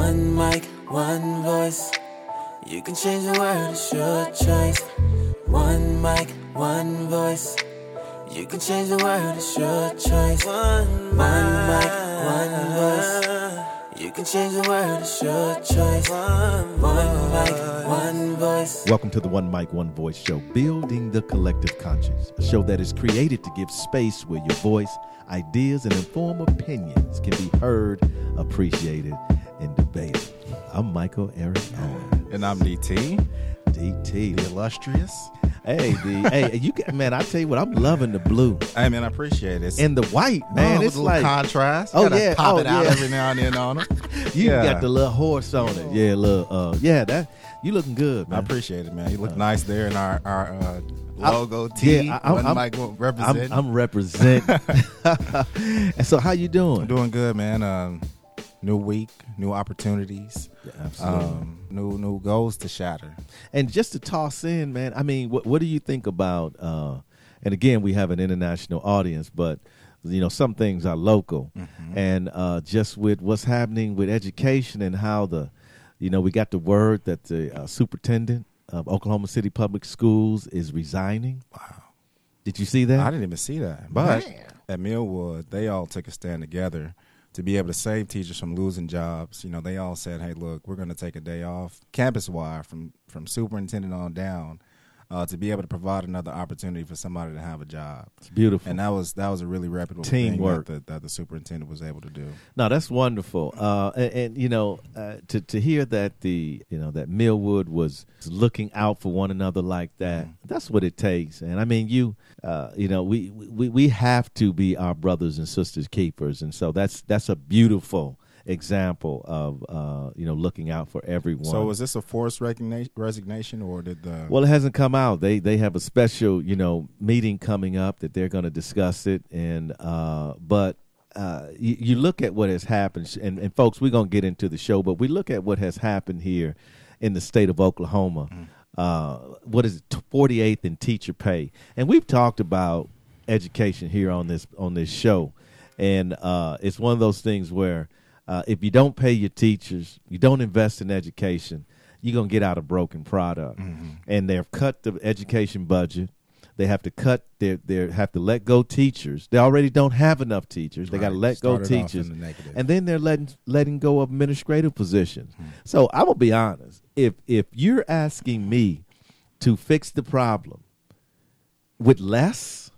One mic, one voice. You can change the world, it's your choice. One mic, one voice. You can change the world, it's your choice. One mic, one voice. You can change the world, it's your choice. One mic, one voice. Welcome to the One Mic, One Voice show, building the collective conscience, a show that is created to give space where your voice, ideas, and informed opinions can be heard, appreciated, and debated. I'm Michael Eric Owen. And I'm DT. DT. The illustrious. Hey, man, I tell you what, I'm loving the blue. Hey, man, I appreciate it. And the white, man, it's a little like contrast. Oh, gotta yeah. pop it out yeah. every now and then on it. You got the little horse on it. Yeah, that you looking good, man. I appreciate it, man. You look nice there in our logo tee. I'm representing. I'm representing. And so, how you doing? I'm doing good, man. New week, new opportunities. Yeah, absolutely. New goals to shatter. And just to toss in, man, I mean, what do you think about, and again, we have an international audience, but, you know, some things are local. Mm-hmm. And just with what's happening with education and how we got the word that the superintendent of Oklahoma City Public Schools is resigning. Wow. Did you see that? I didn't even see that. But at Millwood, they all took a stand together to be able to save teachers from losing jobs. You know, they all said, hey, look, we're going to take a day off campus-wide from superintendent on down to be able to provide another opportunity for somebody to have a job. It's beautiful. And that was a really reputable teamwork thing that the superintendent was able to do. No, that's wonderful. And to hear that that Millwood was looking out for one another like that, that's what it takes. And I mean, we have to be our brothers and sisters keepers. And so that's a beautiful example of looking out for everyone. So was this a forced resignation, or did the? Well, it hasn't come out. They have a special meeting coming up that they're going to discuss it, and but you look at what has happened, and folks, we're going to get into the show, but we look at what has happened here in the state of Oklahoma. What is it, 48th in teacher pay, and we've talked about education here on this show, and it's one of those things where. If you don't pay your teachers, you don't invest in education, you're going to get out a broken product. Mm-hmm. And they've cut the education budget. They have to have to let go teachers. They already don't have enough teachers. They got to let go teachers. And then they're letting go of administrative positions. Mm-hmm. So I'm going to be honest. If you're asking me to fix the problem with less,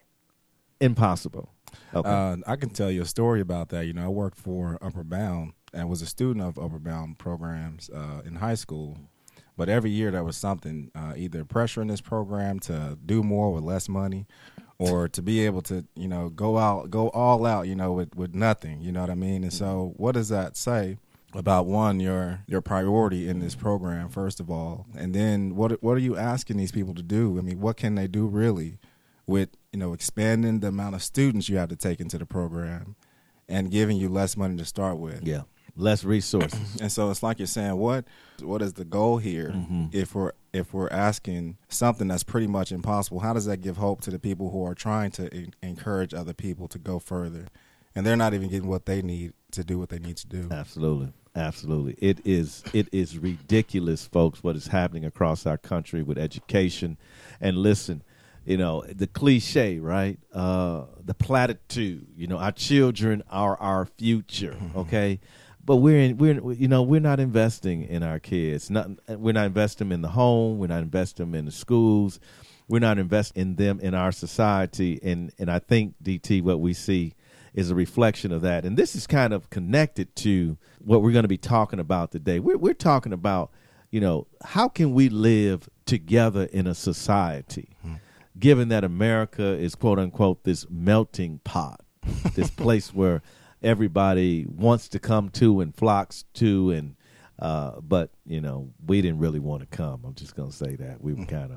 impossible. Okay. I can tell you a story about that. I worked for Upper Bound and was a student of Upper Bound programs in high school. But every year there was something, either pressure in this program to do more with less money, or to be able to, go all out, with nothing. You know what I mean? And so, what does that say about one, your priority in this program, first of all, and then what are you asking these people to do? I mean, what can they do really? With expanding the amount of students you have to take into the program and giving you less money to start with. Yeah, less resources. And so it's like you're saying, what is the goal here? Mm-hmm. If we're asking something that's pretty much impossible, how does that give hope to the people who are trying to encourage other people to go further, and they're not even getting what they need to do what they need to do? Absolutely. It is ridiculous, folks, what is happening across our country with education. And listen, the cliche, right? The platitude, our children are our future, okay? But we're not investing in our kids. We're not investing in the home. We're not investing in the schools. We're not investing in them in our society. And I think, DT, what we see is a reflection of that. And this is kind of connected to what we're going to be talking about today. We're talking about, how can we live together in a society? Given that America is, quote unquote, this melting pot, this place where everybody wants to come to and flocks to, and but we didn't really want to come. I'm just gonna say that we were kind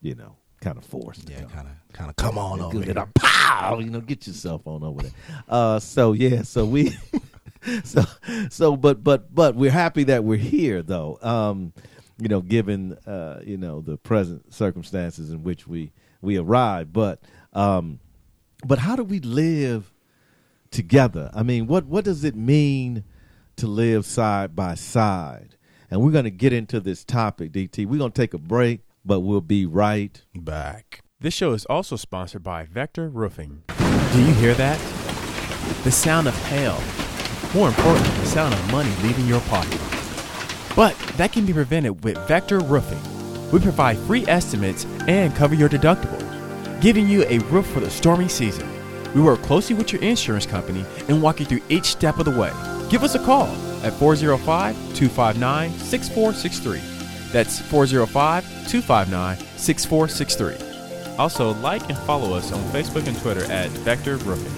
of forced. Yeah, kind of come on over here. Pow, get yourself on over there. But we're happy that we're here, though. Given the present circumstances in which we arrived, but how do we live together? I mean, what does it mean to live side by side. And we're going to get into this topic, DT. We're going to take a break, but we'll be right back. This show is also sponsored by Vector Roofing. Do you hear that? The sound of hail. More importantly, the sound of money leaving your pocket. But that can be prevented with Vector Roofing. We provide free estimates and cover your deductible, giving you a roof for the stormy season. We work closely with your insurance company and walk you through each step of the way. Give us a call at 405-259-6463. That's 405-259-6463. Also, like and follow us on Facebook and Twitter at Vector Roofing.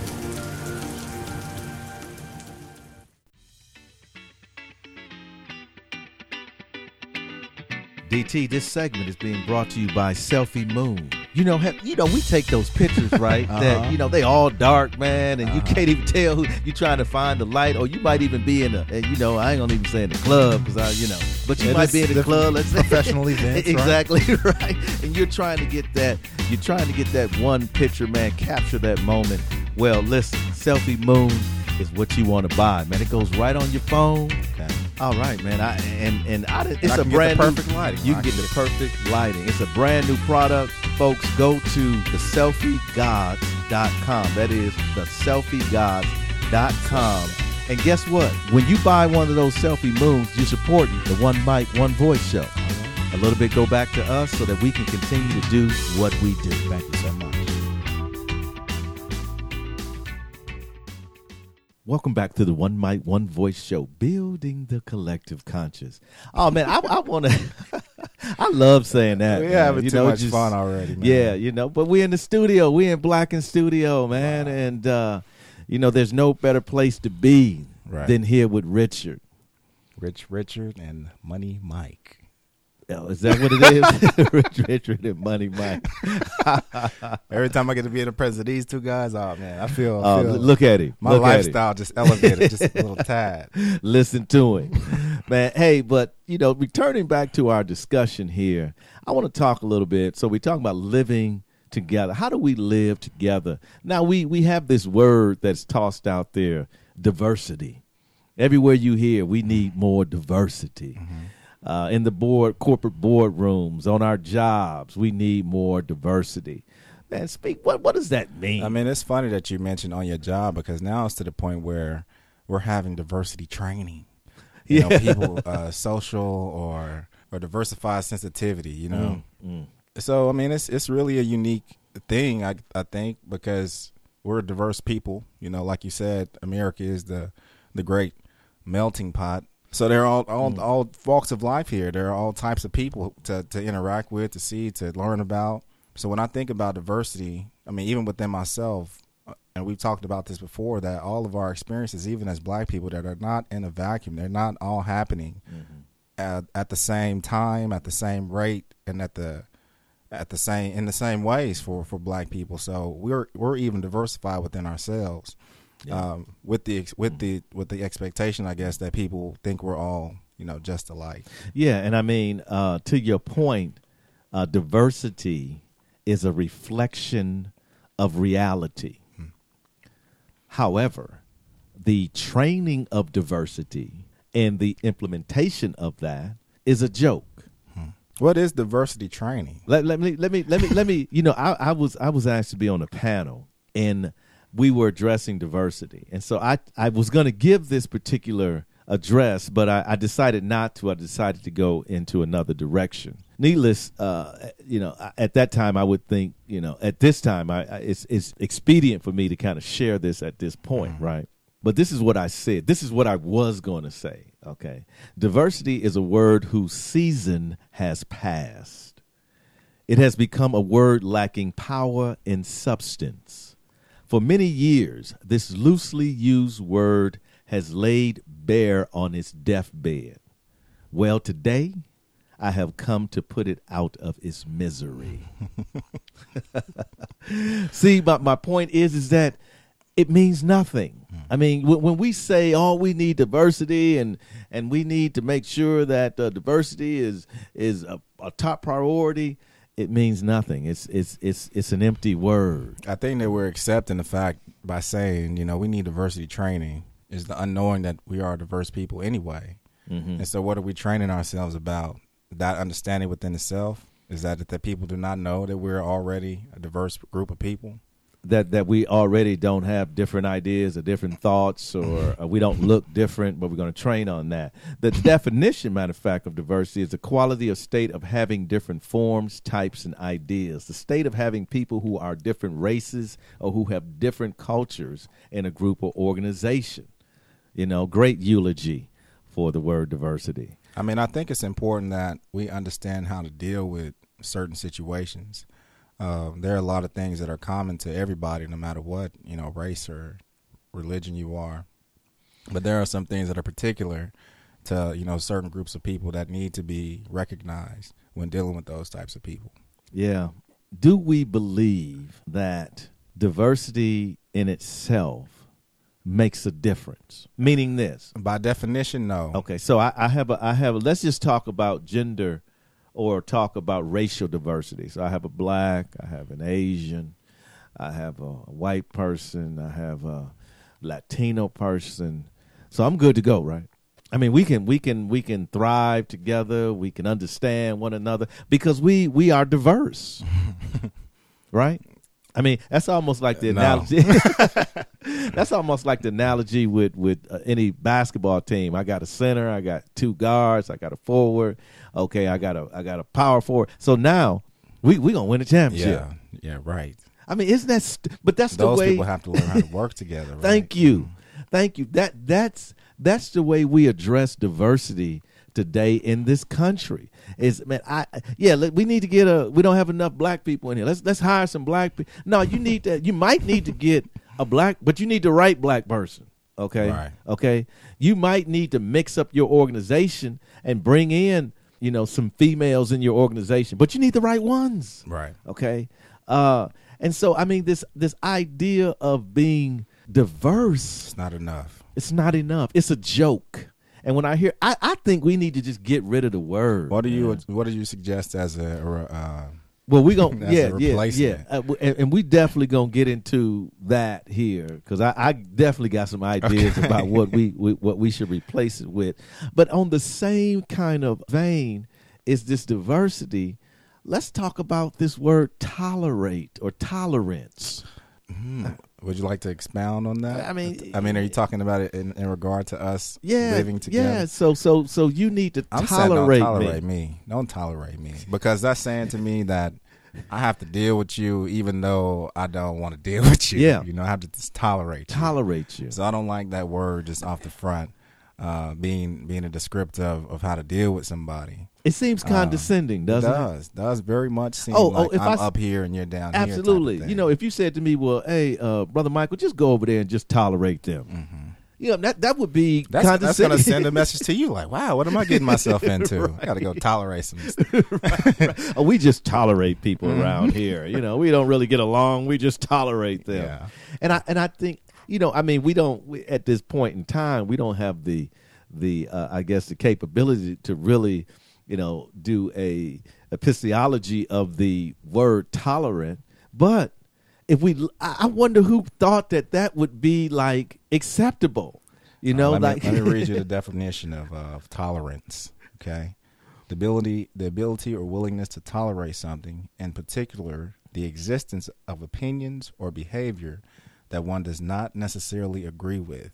DT, this segment is being brought to you by Selfie Moon. We take those pictures, right? That, they all dark, man, and you can't even tell who you're trying to find the light, or you might even be in I ain't gonna even say in the club, because but you might be in the club, let's say. Professional events, exactly, right? And you're trying to get that one picture, man, capture that moment. Well, listen, Selfie Moon is what you want to buy, man. It goes right on your phone. Okay. All right, man. It's a brand new perfect lighting. You can get the perfect lighting. It's a brand new product, folks. Go to theselfiegods.com. That is theselfiegods.com. And guess what? When you buy one of those Selfie Moons, you're supporting the One Mic, One Voice show. A little bit go back to us so that we can continue to do what we do. Thank you so much. Welcome back to the One Mic, One Voice show, building the collective conscious. Oh, man, I want to – I love saying that. We're having too much fun already, man. Yeah, but we're in the studio. We're in Blacken Studio, man, wow. And, there's no better place to be than here with Richard. Richard and Money Mike. Oh, is that what it is? Richard and Money Mike. Every time I get to be in the presence of these two guys, oh man, I feel look at him. My lifestyle just elevated just a little tad. Listen to him, man. Hey, but returning back to our discussion here, I want to talk a little bit. So we're talking about living together. How do we live together? Now we have this word that's tossed out there, diversity. Everywhere you hear, we need more diversity. Mm-hmm. In the corporate boardrooms, on our jobs, we need more diversity. Man, what does that mean? I mean, it's funny that you mentioned on your job, because now it's to the point where we're having diversity training. You know, people social or diversified sensitivity. So I mean, it's really a unique thing, I think, because we're a diverse people. Like you said, America is the great melting pot. So there are all walks of life here. There are all types of people to interact with, to see, to learn about. So when I think about diversity, I mean, even within myself, and we've talked about this before, that all of our experiences, even as black people, that are not in a vacuum. They're not all happening at the same time, at the same rate, and in the same ways for black people. So we're even diversified within ourselves. Yeah. With the expectation, I guess, that people think we're all just alike. Yeah, and I mean, to your point, diversity is a reflection of reality. However, the training of diversity and the implementation of that is a joke. What is diversity training? Let me. I was asked to be on a panel, and we were addressing diversity. And so I was going to give this particular address, but I decided not to. I decided to go into another direction. Needless, at that time I would think, at this time it's expedient for me to kind of share this at this point, right? But this is what I said. This is what I was going to say, okay? Diversity is a word whose season has passed. It has become a word lacking power and substance. For many years, this loosely used word has laid bare on its deathbed. Well, today, I have come to put it out of its misery. See, my point is that it means nothing. I mean, when we say, we need diversity and we need to make sure that diversity is a top priority, it means nothing. It's an empty word. I think that we're accepting the fact by saying, we need diversity training. is the unknowing that we are diverse people anyway. And so what are we training ourselves about? That understanding within itself is that people do not know that we're already a diverse group of people. That we already don't have different ideas or different thoughts, or we don't look different, but we're going to train on that. The definition, matter of fact, of diversity is the quality or state of having different forms, types, and ideas. The state of having people who are different races or who have different cultures in a group or organization. Great eulogy for the word diversity. I mean, I think it's important that we understand how to deal with certain situations. There are a lot of things that are common to everybody, no matter what, race or religion you are. But there are some things that are particular to, certain groups of people that need to be recognized when dealing with those types of people. Yeah. Do we believe that diversity in itself makes a difference? Meaning this. By definition, no. Okay, so I have let's just talk about gender or talk about racial diversity. So I have a black, I have an Asian, I have a white person, I have a Latino person. So I'm good to go, right? I mean, we can thrive together, we can understand one another because we are diverse. Right? I mean, that's almost like the analogy. That's almost like the analogy with any basketball team. I got a center, I got two guards, I got a forward. Okay, I got a power forward. So now we gonna win a championship. Yeah, right. I mean, isn't that? But that's those the way people have to learn how to work together. Right? Thank you. That's the way we address diversity today in this country. Is we need to get we don't have enough black people in here. Let's hire some black people. No, you might need to get a black, but you need the right black person. Okay. Right. Okay. You might need to mix up your organization and bring in, some females in your organization, but you need the right ones. Right. Okay. And so, I mean, this idea of being diverse, it's not enough. It's not enough. It's a joke. And when I hear, I think we need to just get rid of the word. What do you suggest as a well, we gonna replacement? And we definitely gonna get into that here because I definitely got some ideas about what we should replace it with. But on the same kind of vein is this diversity. Let's talk about this word tolerate or tolerance. Would you like to expound on that? I mean, are you talking about it in regard to us living together? Yeah. So you need to tolerate me. Don't tolerate me, because that's saying to me that I have to deal with you even though I don't want to deal with you. Yeah. I have to just tolerate you. So I don't like that word just off the front, being a descriptive of how to deal with somebody. It seems condescending, doesn't it? It does very much seem like I'm up here and you're down here. Absolutely. If you said to me, well, hey, Brother Michael, just go over there and just tolerate them. That would be condescending. That's going to send a message to you like, wow, what am I getting myself into? Right. I got to go tolerate some stuff. Right. We just tolerate people around here. We don't really get along. We just tolerate them. Yeah. And I think, we don't, at this point in time, we don't have the I guess, the capability to really, do a epistemology of the word tolerant. But I wonder who thought that would be like acceptable, let me read you the definition of tolerance. Okay. The ability or willingness to tolerate something, in particular, the existence of opinions or behavior that one does not necessarily agree with.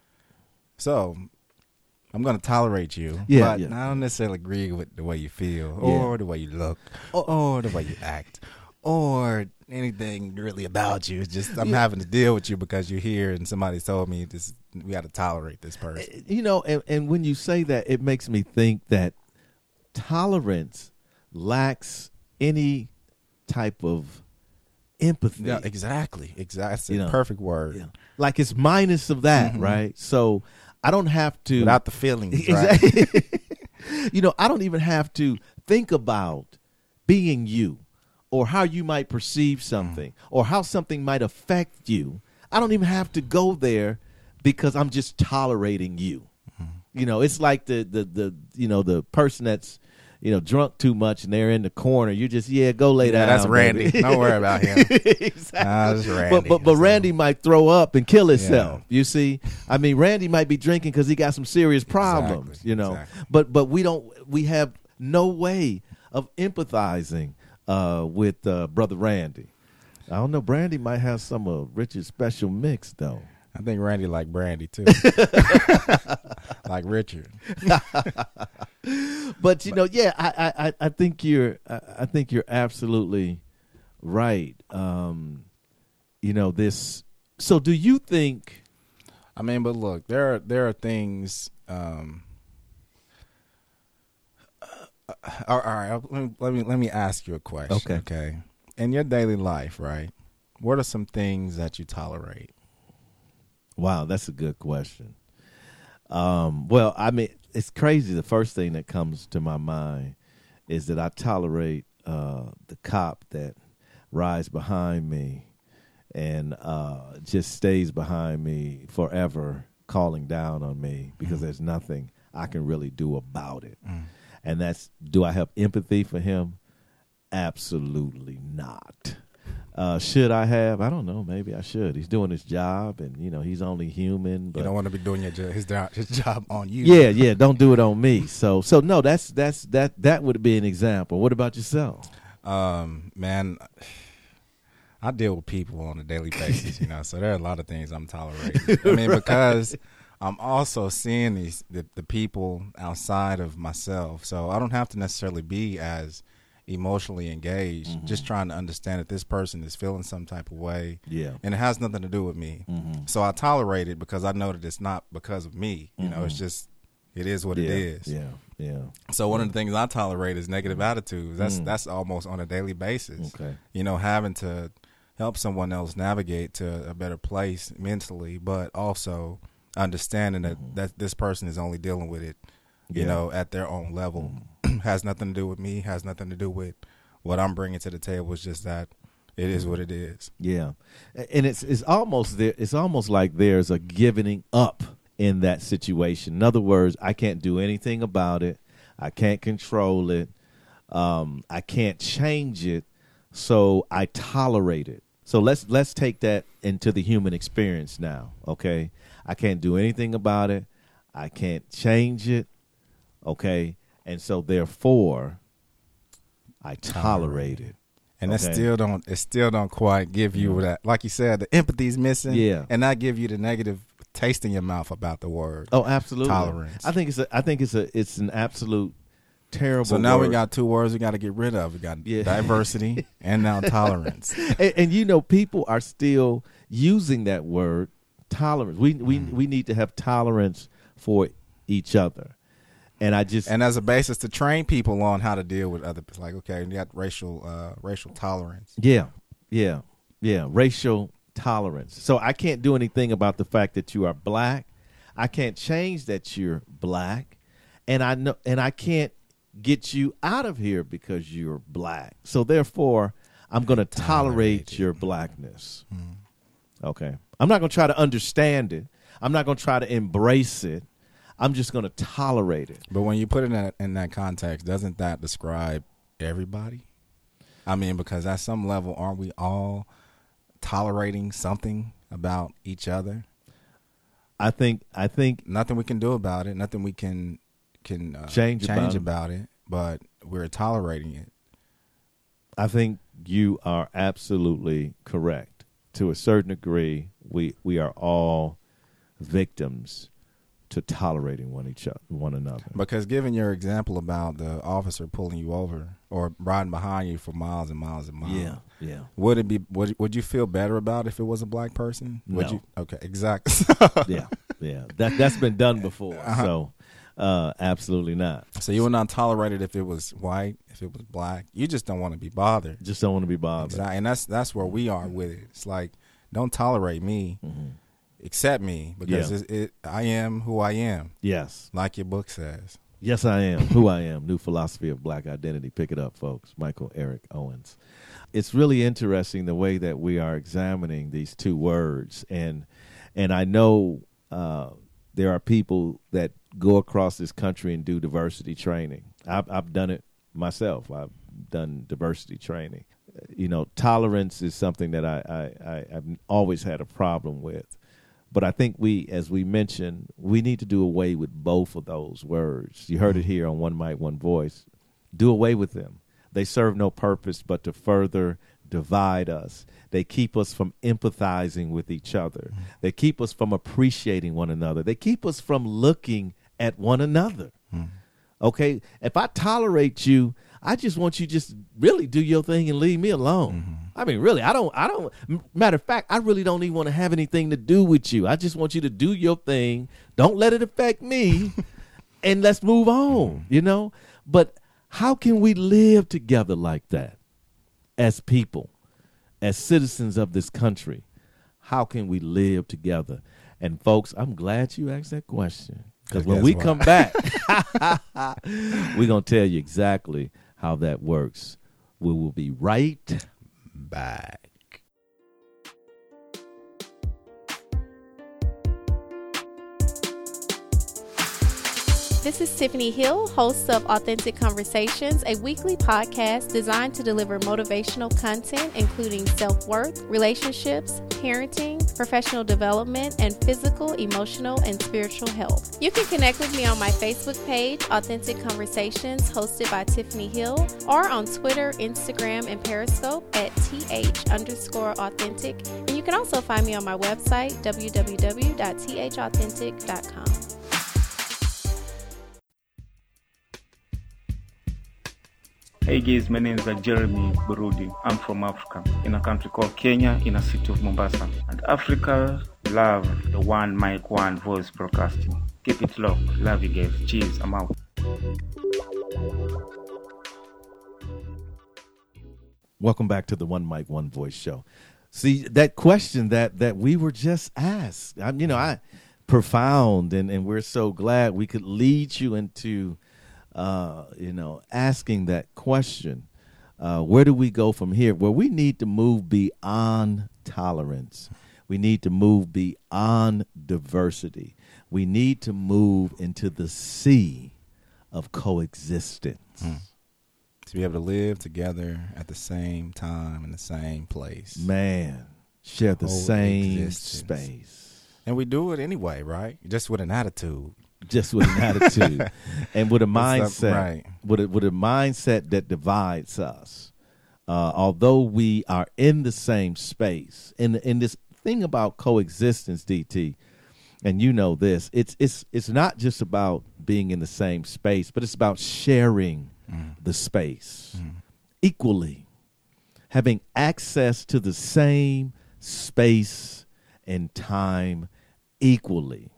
So I'm going to tolerate you, but I don't necessarily agree with the way you feel or the way you look or the way you act or anything really about you. It's just I'm having to deal with you because you're here and somebody told me this. We got to tolerate this person. And when you say that, it makes me think that tolerance lacks any type of empathy. Yeah, exactly. It's a perfect word. Yeah. Like it's minus of that, right? So I don't have to without the feelings, right? Right? I don't even have to think about being you or how you might perceive something or how something might affect you. I don't even have to go there because I'm just tolerating you. It's like the person that's drunk too much and they're in the corner, you just go lay down. That's Randy. baby. Don't worry about him. Exactly. That's Randy. But Randy might throw up and kill himself. You see, I mean, Randy might be drinking because he got some serious problems. Exactly. But we have no way of empathizing with Brother Randy. I don't know. Brandy might have some of Richard's special mix though. I think Randy like Brandy too, like Richard. But I think you're absolutely right. This. So do you think? I mean, but look, there are things. All right, let me ask you a question. Okay. In your daily life, right? What are some things that you tolerate? Wow, that's a good question. Well, I mean, it's crazy. The first thing that comes to my mind is that I tolerate the cop that rides behind me and just stays behind me forever, calling down on me because there's nothing I can really do about it. And do I have empathy for him? Absolutely not. Should I have? I don't know. Maybe I should. He's doing his job, and he's only human. But you don't want to be doing his job on you. Yeah. Don't do it on me. So no. That would be an example. What about yourself? Man, I deal with people on a daily basis. So there are a lot of things I'm tolerating. I mean, because I'm also seeing the people outside of myself, so I don't have to necessarily be as emotionally engaged, just trying to understand that this person is feeling some type of way, and it has nothing to do with me. So I tolerate it because I know that it's not because of me. It's just it is what it is. Yeah. So one of the things I tolerate is negative attitudes. That's almost on a daily basis. Okay. Having to help someone else navigate to a better place mentally, but also understanding that this person is only dealing with it, at their own level. Has nothing to do with me, has nothing to do with what I'm bringing to the table. It's just that it is what it is. Yeah. And it's almost there. It's almost like there's a giving up in that situation. In other words, I can't do anything about it. I can't control it. I can't change it. So I tolerate it. So let's take that into the human experience now. Okay. I can't do anything about it. I can't change it. Okay. And so therefore I tolerate it. And it still don't quite give you that, like you said, the empathy's missing. Yeah. And not give you the negative taste in your mouth about the word. Oh, absolutely. Tolerance. I think it's an absolute terrible So now word. we got two words we got to get rid of. We got diversity and now tolerance. And people are still using that word, tolerance. We need to have tolerance for each other. And as a basis to train people on how to deal with other people. Like, okay, you got racial tolerance. Yeah. Racial tolerance. So I can't do anything about the fact that you are black. I can't change that you're black. And I can't get you out of here because you're black. So therefore, I'm going to tolerate your blackness. Okay. I'm not going to try to understand it. I'm not going to try to embrace it. I'm just going to tolerate it. But when you put it in that context, doesn't that describe everybody? I mean, because at some level, aren't we all tolerating something about each other? I think nothing we can do about it, nothing we can change about it, but we're tolerating it. I think you are absolutely correct. To a certain degree, we are all victims to tolerating one another. Because given your example about the officer pulling you over or riding behind you for miles and miles and miles, yeah, would you feel better about it if it was a black person? Would No. you? Okay, exactly. yeah. That's been done before. So absolutely not. So you would not tolerate it if it was white, if it was black. You just don't want to be bothered. Just don't want to be bothered. Exactly. And that's where we are with it. It's like, don't tolerate me. Accept me because I am who I am. Yes. Like your book says. Yes, I am who I am. New Philosophy of Black Identity. Pick it up, folks. Michael Eric Owens. It's really interesting the way that we are examining these two words. And I know there are people that go across this country and do diversity training. I've done it myself. I've done diversity training. Tolerance is something that I've always had a problem with. But I think as we mentioned, we need to do away with both of those words. You heard it here on One Mic, One Voice. Do away with them. They serve no purpose but to further divide us. They keep us from empathizing with each other. They keep us from appreciating one another. They keep us from looking at one another. Okay? If I tolerate you, I just want you just really do your thing and leave me alone. I mean, really, I don't, matter of fact, I really don't even want to have anything to do with you. I just want you to do your thing. Don't let it affect me and let's move on, But how can we live together like that as people, as citizens of this country? How can we live together? And folks, I'm glad you asked that question, because when we come back, we're going to tell you exactly how that works. We will be right back. This is Tiffany Hill, host of Authentic Conversations, a weekly podcast designed to deliver motivational content, including self-worth, relationships, parenting, professional development, and physical, emotional, and spiritual health. You can connect with me on my Facebook page, Authentic Conversations, hosted by Tiffany Hill, or on Twitter, Instagram, and Periscope at th_authentic. And you can also find me on my website, www.thauthentic.com. Hey guys, my name is Jeremy Burudi. I'm from Africa, in a country called Kenya, in a city of Mombasa. And Africa love the One Mic, One Voice broadcasting. Keep it low. Love you guys. Cheers. I'm out. Welcome back to the One Mic, One Voice show. See, that question that we were just asked, I profound, and we're so glad we could lead you into asking that question. Where do we go from here? Well, we need to move beyond tolerance. We need to move beyond diversity. We need to move into the sea of coexistence. To be able to live together at the same time in the same place. Man, share the same space. And we do it anyway, right? Just with an attitude. Just with an attitude and with a mindset, right. with a mindset that divides us. Although we are in the same space, in this thing about coexistence, DT, and you know this, it's not just about being in the same space, but it's about sharing the space equally, having access to the same space and time equally.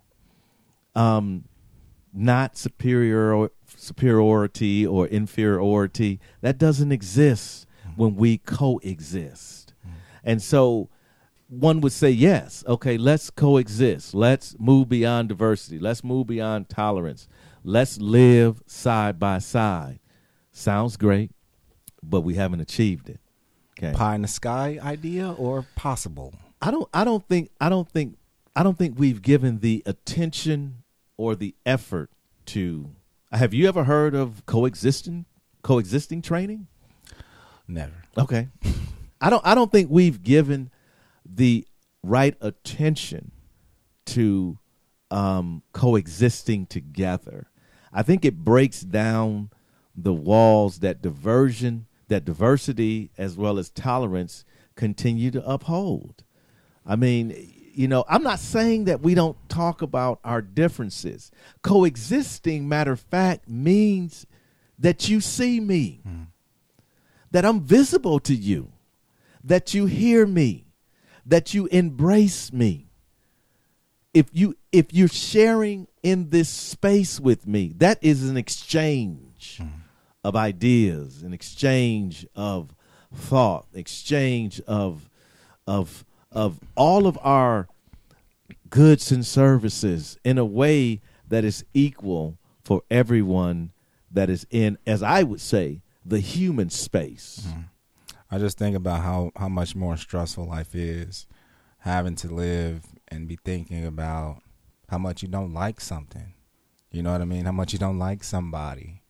Not superiority or inferiority. That doesn't exist when we coexist. And so one would say, yes, okay, let's coexist. Let's move beyond diversity. Let's move beyond tolerance. Let's live side by side. Sounds great, but we haven't achieved it. Okay. Pie in the sky idea or possible? I don't think we've given the attention or the effort to. Have you ever heard of coexisting training? Never. Okay. I don't think we've given the right attention to coexisting together. I think it breaks down the walls that diversity as well as tolerance continue to uphold. I mean, I'm not saying that we don't talk about our differences. Coexisting, matter of fact, means that you see me, that I'm visible to you, that you hear me, that you embrace me. If you're sharing in this space with me, that is an exchange of ideas, an exchange of thought, exchange of all of our goods and services in a way that is equal for everyone that is in, as I would say, the human space. I just think about how much more stressful life is, having to live and be thinking about how much you don't like something. You know what I mean? How much you don't like somebody.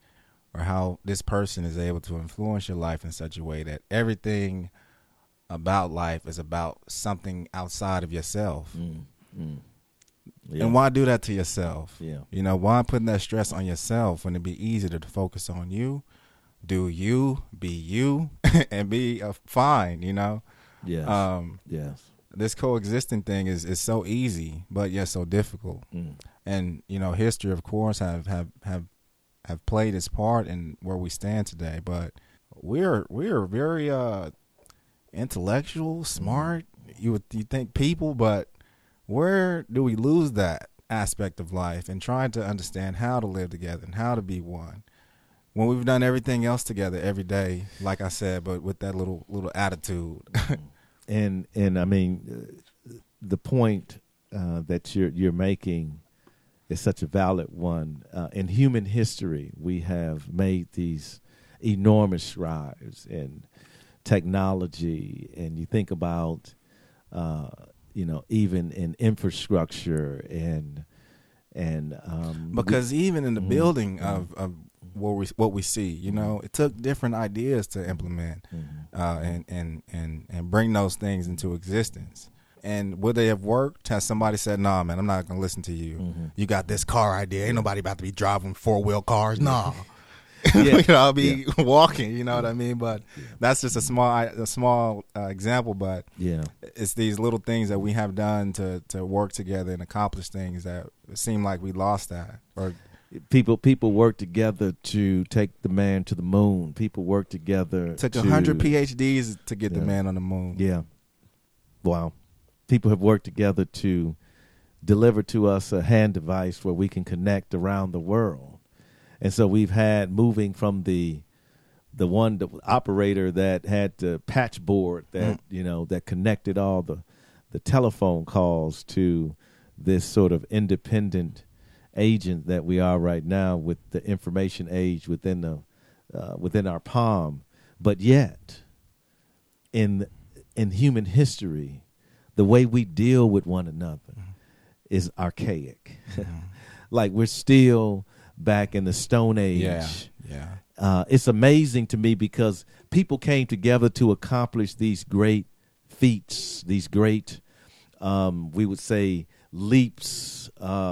or how this person is able to influence your life in such a way that everything about life is about something outside of yourself. Yeah. And why do that to yourself? Yeah. You know, why putting that stress on yourself when it'd be easier to focus on you, do you, be you, and be fine, you know? Yes. Yes. This coexisting thing is so easy, but yet so difficult. And, you know, history, of course, have played its part in where we stand today. But we're very intellectual, smart, you think people, but where do we lose that aspect of life and trying to understand how to live together and how to be one when we've done everything else together every day, like I said, but with that little attitude. And I mean, the point that you're making is such a valid one. In human history, we have made these enormous strides in technology, and you think about even in infrastructure and because even in the building of what we see, you know, it took different ideas to implement and bring those things into existence. And would they have worked? Has somebody said, "Nah, man, I'm not gonna listen to you. You got this car idea. Ain't nobody about to be driving 4-wheel cars. Nah." Yeah. I'll be walking, you know what I mean? But that's just a small example. But it's these little things that we have done to work together and accomplish things that seem like we lost that. Or people work together to take the man to the moon. People work together. Took 100 PhDs to get the man on the moon. Yeah. Wow. People have worked together to deliver to us a hand device where we can connect around the world. And so we've had moving from the operator that had the patch board that that connected all the telephone calls to this sort of independent agent that we are right now with the information age within our palm. But yet, in human history, the way we deal with one another is archaic. Like we're still back in the Stone Age. Yeah. It's amazing to me because people came together to accomplish these great feats, these great, we would say, leaps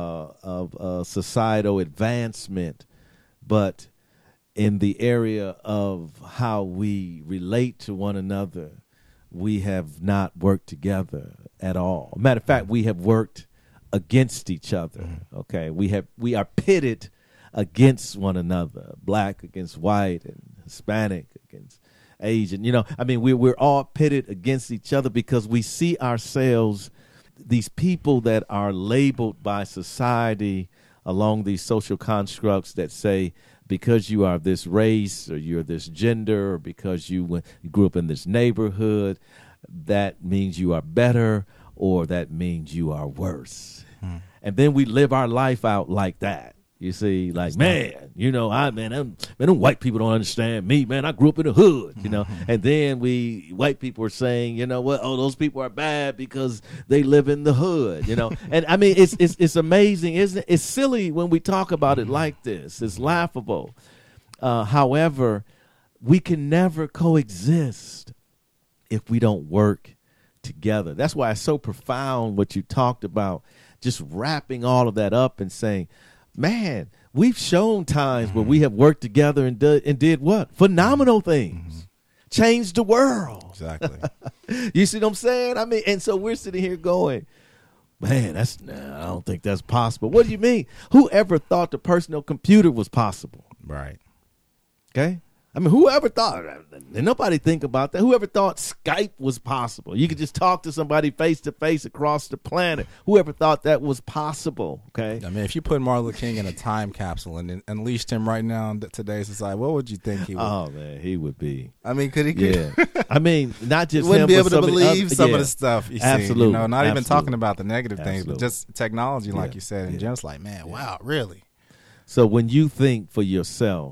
of societal advancement. But in the area of how we relate to one another, we have not worked together at all. Matter of fact, we have worked against each other. Okay, we are pitted against one another, black against white and Hispanic against Asian. You know, I mean, we're all pitted against each other because we see ourselves, these people that are labeled by society along these social constructs that say, because you are this race or you're this gender or because you grew up in this neighborhood, that means you are better or that means you are worse. And then we live our life out like that. You see, like, man, you know, them white people don't understand me, man. I grew up in the hood, you know. And then white people are saying, you know what? Oh, those people are bad because they live in the hood, you know. And I mean, it's amazing, isn't it? It's silly when we talk about it like this. It's laughable. However, we can never coexist if we don't work together. That's why it's so profound what you talked about, just wrapping all of that up and saying, man, we've shown times where we have worked together and did what? Phenomenal things. Changed the world. Exactly. You see what I'm saying? I mean, and so we're sitting here going, man, I don't think that's possible. What do you mean? Whoever thought the personal computer was possible? Right. Okay. I mean, whoever thought, and nobody think about that. Whoever thought Skype was possible? You could just talk to somebody face to face across the planet. Whoever thought that was possible? Okay. I mean, if you put Martin Luther King in a time capsule and unleashed him right now in today's society, what would you think he would? Oh man, he would be. I mean, could he? Yeah. I mean, not just wouldn't him, be but able to believe other, some of the stuff. You Absolutely. See, you know, not even Absolutely. talking about the negative things, but Absolutely. just technology, like you said, and Yeah. just like, man, wow, really? So when you think for yourself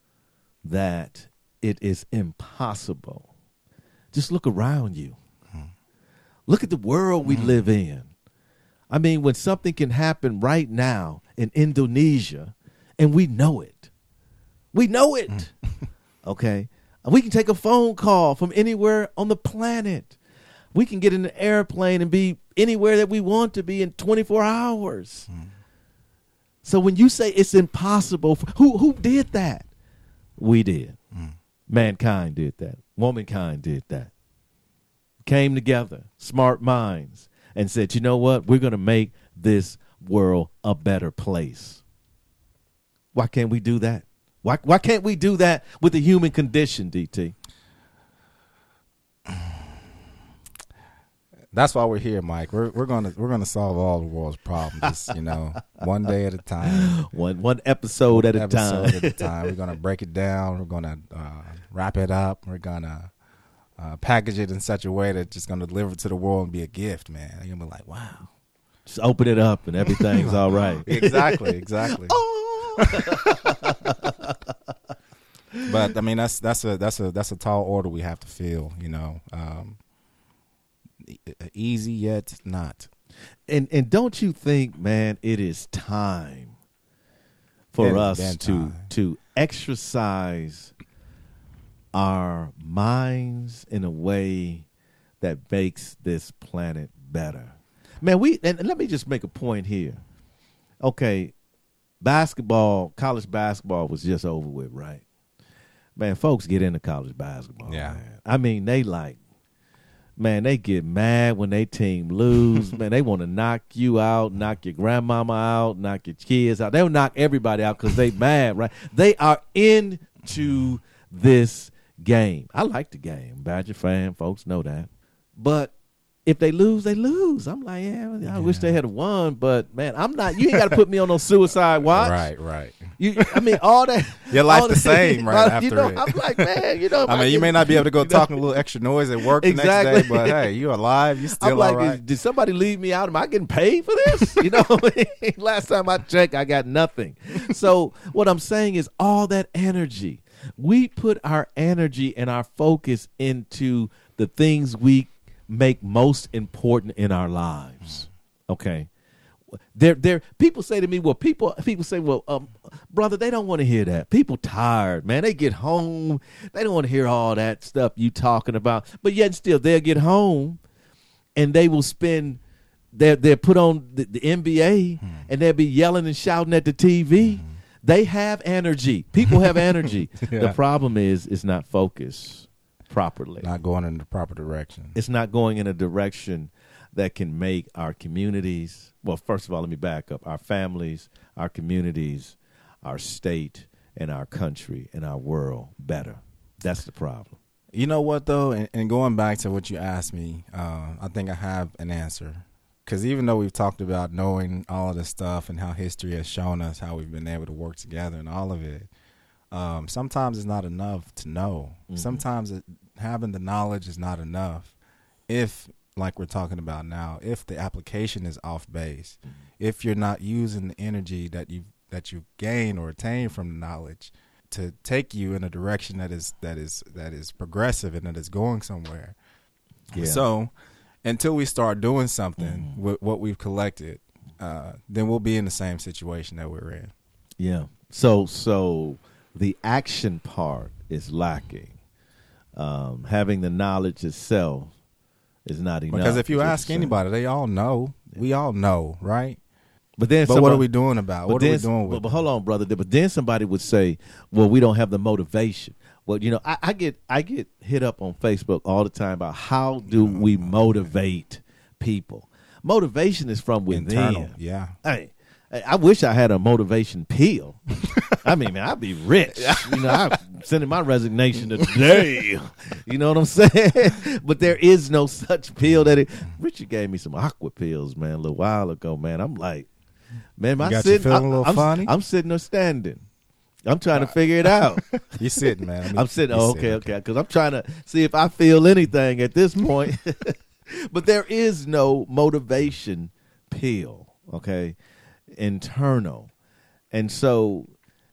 that it is impossible, just look around you. Look at the world we live in. I mean, when something can happen right now in Indonesia and we know it, We know it. Okay. We can take a phone call from anywhere on the planet. We can get in an airplane and be anywhere that we want to be in 24 hours. So when you say it's impossible, who did that? We did. Mankind did that. Womankind did that. Came together, smart minds, and said, you know what? We're going to make this world a better place. Why can't we do that? Why can't we do that with the human condition, DT? That's why we're here, Mike. We're gonna solve all the world's problems, one day at a time, one episode at a time. We're gonna break it down. We're gonna wrap it up. We're gonna package it in such a way that it's just gonna deliver to the world and be a gift, man. You're gonna be like, wow. Just open it up and everything's all right. Exactly. But I mean, that's a tall order we have to fill. Easy yet not. And don't you think, man, it is time for us to exercise our minds in a way that makes this planet better. Man, and let me just make a point here. Okay, college basketball was just over with, right? Man, folks get into college basketball. Yeah. Man. I mean, they get mad when they team lose. Man, they want to knock you out, knock your grandmama out, knock your kids out. They'll knock everybody out because they mad, right? They are into this game. I like the game. Badger fan, folks know that. But if they lose, they lose. I'm like, I wish they had won, but man, I'm not. You ain't got to put me on no suicide watch. Right. All that. Your life the same right after it. I'm like, man, you may not be able to go talking a little extra noise at work the next day, but hey, you're alive. You still I'm like, all right. Did somebody leave me out? Am I getting paid for this? Last time I checked, I got nothing. So what I'm saying is all that energy. We put our energy and our focus into the things we make most important in our lives. Okay. People say to me, people say, brother, they don't want to hear that. People tired, man. They get home. They don't want to hear all that stuff you talking about. But yet still they'll get home and they will spend they'll put on the NBA and they'll be yelling and shouting at the TV. They have energy. People have energy. Yeah. The problem is it's not focused properly. Not going in the proper direction. It's not going in a direction that can make our communities, well, first of all, let me back up, our families, our communities, our state, and our country, and our world better. That's the problem. You know what, though, and going back to what you asked me, I think I have an answer. Because even though we've talked about knowing all of this stuff and how history has shown us how we've been able to work together and all of it, sometimes it's not enough to know. Mm-hmm. Sometimes having the knowledge is not enough if, like we're talking about now, if the application is off base, if you're not using the energy that you've gained or attained from the knowledge to take you in a direction that is progressive and that is going somewhere. Yeah. So until we start doing something with what we've collected, then we'll be in the same situation that we're in. Yeah. So the action part is lacking. Having the knowledge itself is not enough. Because if you ask anybody, they all know. Yeah. We all know, right? But what are we doing about it? What are we doing with it? But hold on, brother. But then somebody would say, well, we don't have the motivation. Well, I get hit up on Facebook all the time about how do we motivate people. Motivation is from within. Internal, yeah. I wish I had a motivation pill. I mean, man, I'd be rich. I'm sending my resignation today. You know what I'm saying? But there is no such pill Richard gave me some aqua pills, man, a little while ago, man. I'm like, man, you feeling a little funny? I'm sitting or standing. I'm trying to figure it out. You're sitting, man. I'm sitting. Okay. Because I'm trying to see if I feel anything at this point. But there is no motivation pill, okay? Internal. And so,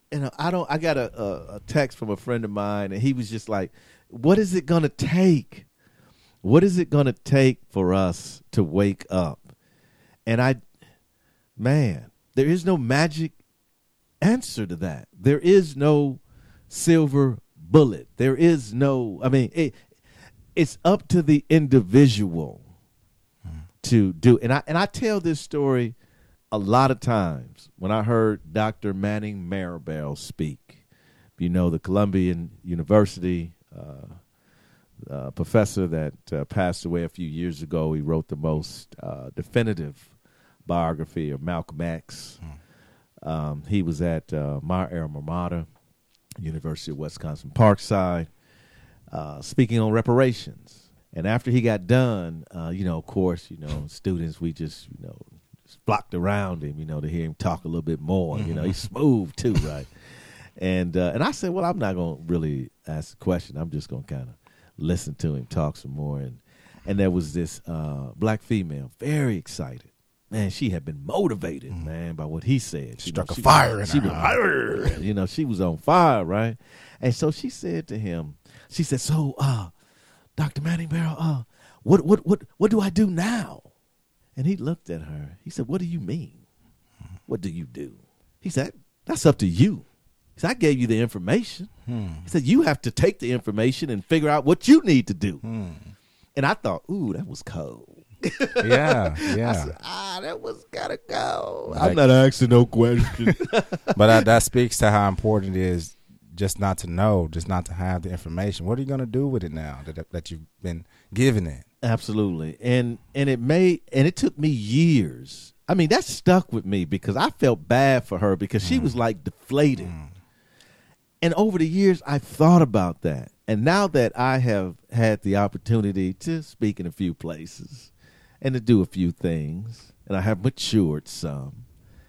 I got a text from a friend of mine, and he was just like, what is it going to take? What is it going to take for us to wake up? And there is no magic answer to that. There is no silver bullet. There is no, I mean, it's up to the individual to do. And I tell this story a lot of times when I heard Dr. Manning Marable speak. You know, the Columbian University professor that passed away a few years ago. He wrote the most definitive biography of Malcolm X. He was at my alma mater, University of Wisconsin Parkside, speaking on reparations. And after he got done, of course, students, we just, flocked around him, to hear him talk a little bit more. He's smooth too, right? And I said, well, I'm not going to really ask the question. I'm just going to kind of listen to him talk some more. And there was this black female, very excited. Man, she had been motivated, man, by what he said. Struck a fire in her. She was on fire, right? And so she said to him, she said, so, Dr. Manning Marable, what do I do now? And he looked at her. He said, what do you mean? What do you do? He said, that's up to you. He said, I gave you the information. He said, you have to take the information and figure out what you need to do. And I thought, ooh, that was cold. Yeah. I said, that was gotta go. I'm not asking no question. But that speaks to how important it is just not to know, just not to have the information. What are you going to do with it now that you've been given it? Absolutely. And it took me years. I mean, that stuck with me because I felt bad for her because she was like deflated. And over the years, I've thought about that. And now that I have had the opportunity to speak in a few places and to do a few things, and I have matured some,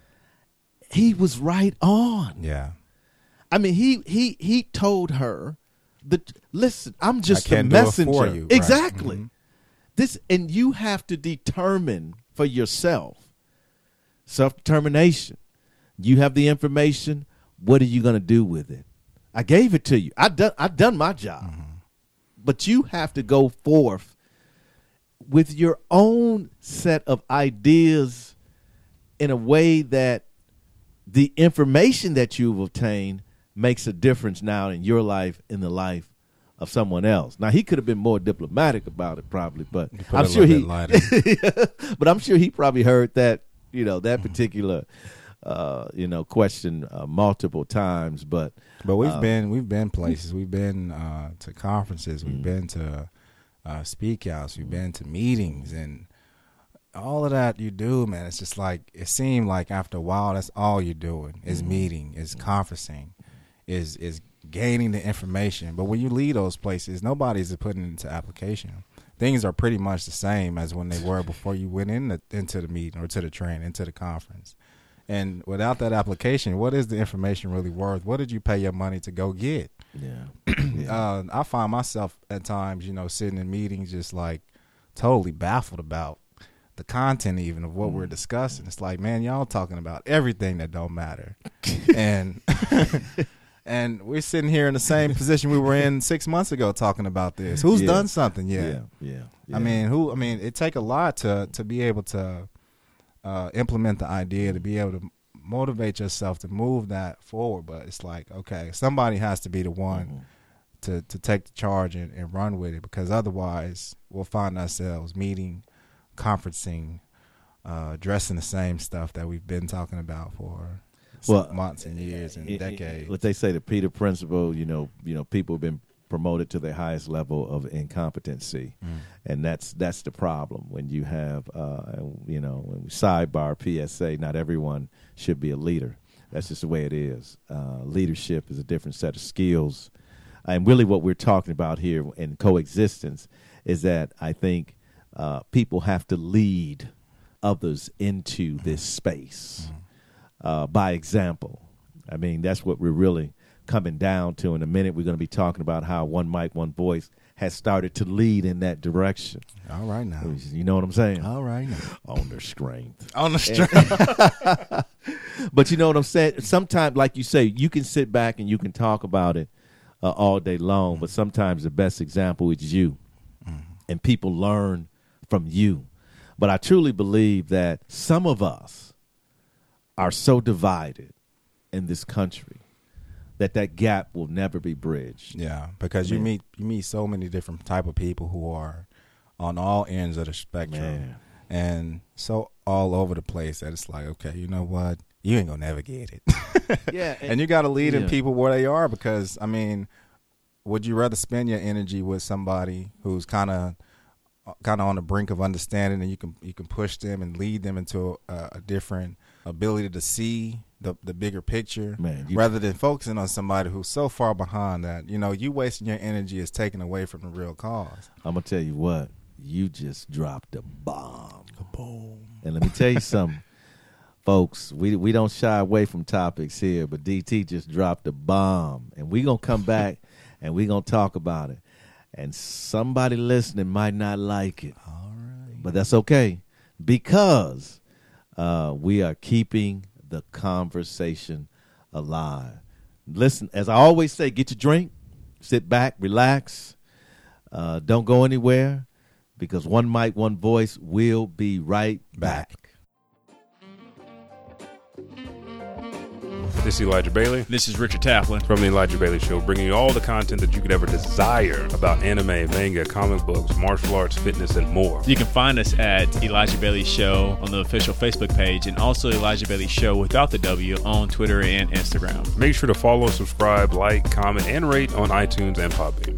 he was right on. Yeah. I mean, he told her that, listen, I'm just a do it messenger. for you. Exactly. Right. This, and you have to determine for yourself. Self-determination. You have the information. What are you going to do with it? I gave it to you. I've done my job. But you have to go forth with your own set of ideas in a way that the information that you've obtained makes a difference now in your life, in the life of someone else. Now, he could have been more diplomatic about it probably, but I'm sure but I'm sure he probably heard that, that particular question multiple times, but we've been places, we've been to conferences, we've been to speak outs, we've been to meetings, and all of that you do, man. It's just like it seemed like after a while, that's all you're doing is meeting, is conferencing, is gaining the information. But when you leave those places, nobody's putting it into application. Things are pretty much the same as when they were before you went into the meeting or to the training, into the conference. And without that application, what is the information really worth? What did you pay your money to go get? Yeah. I find myself at times, sitting in meetings just like totally baffled about the content even of what we're discussing. It's like, man, y'all talking about everything that don't matter. And and we're sitting here in the same position we were in 6 months ago talking about this. Who's done something yet? Yeah. I mean, it take a lot to be able to implement the idea, to be able to motivate yourself to move that forward. But it's like, okay, somebody has to be the one to take the charge and run with it, because otherwise we'll find ourselves meeting, conferencing, addressing the same stuff that we've been talking about for months and years and decades. What they say, the Peter Principle, people have been promoted to their highest level of incompetency, and that's the problem. When you have, when we sidebar PSA, not everyone should be a leader. That's just the way it is. Leadership is a different set of skills, and really what we're talking about here in coexistence is that I think people have to lead others into this space by example. I mean, that's what we're really coming down to. In a minute, we're going to be talking about how One Mic, One Voice has started to lead in that direction. All right now. You know what I'm saying? All right now. On their strength. On the strength. But you know what I'm saying? Sometimes, like you say, you can sit back and you can talk about it all day long, but sometimes the best example is you. And people learn from you. But I truly believe that some of us are so divided in this country that gap will never be bridged. Yeah, because you meet so many different type of people who are on all ends of the spectrum, and so all over the place that it's like, okay, you know what, you ain't gonna never get it. Yeah, and you got to lead in people where they are, because I mean, would you rather spend your energy with somebody who's kind of on the brink of understanding, and you can push them and lead them into a different ability to see the bigger picture, rather than focusing on somebody who's so far behind that, you know, you wasting your energy is taken away from the real cause. I'm gonna tell you what, you just dropped a bomb. Boom. And let me tell you something, folks. We don't shy away from topics here, but DT just dropped a bomb, and we gonna come back and we gonna talk about it. And somebody listening might not like it, all right, but that's okay, because we are keeping the conversation alive. Listen, as I always say, get your drink, sit back, relax, don't go anywhere, because One Mic, One Voice will be right back. This is Elijah Bailey. This is Richard Taplin from The Elijah Bailey Show, bringing you all the content that you could ever desire about anime, manga, comic books, martial arts, fitness, and more. You can find us at Elijah Bailey Show on the official Facebook page, and also Elijah Bailey Show without the W on Twitter and Instagram. Make sure to follow, subscribe, like, comment, and rate on iTunes and Podbean.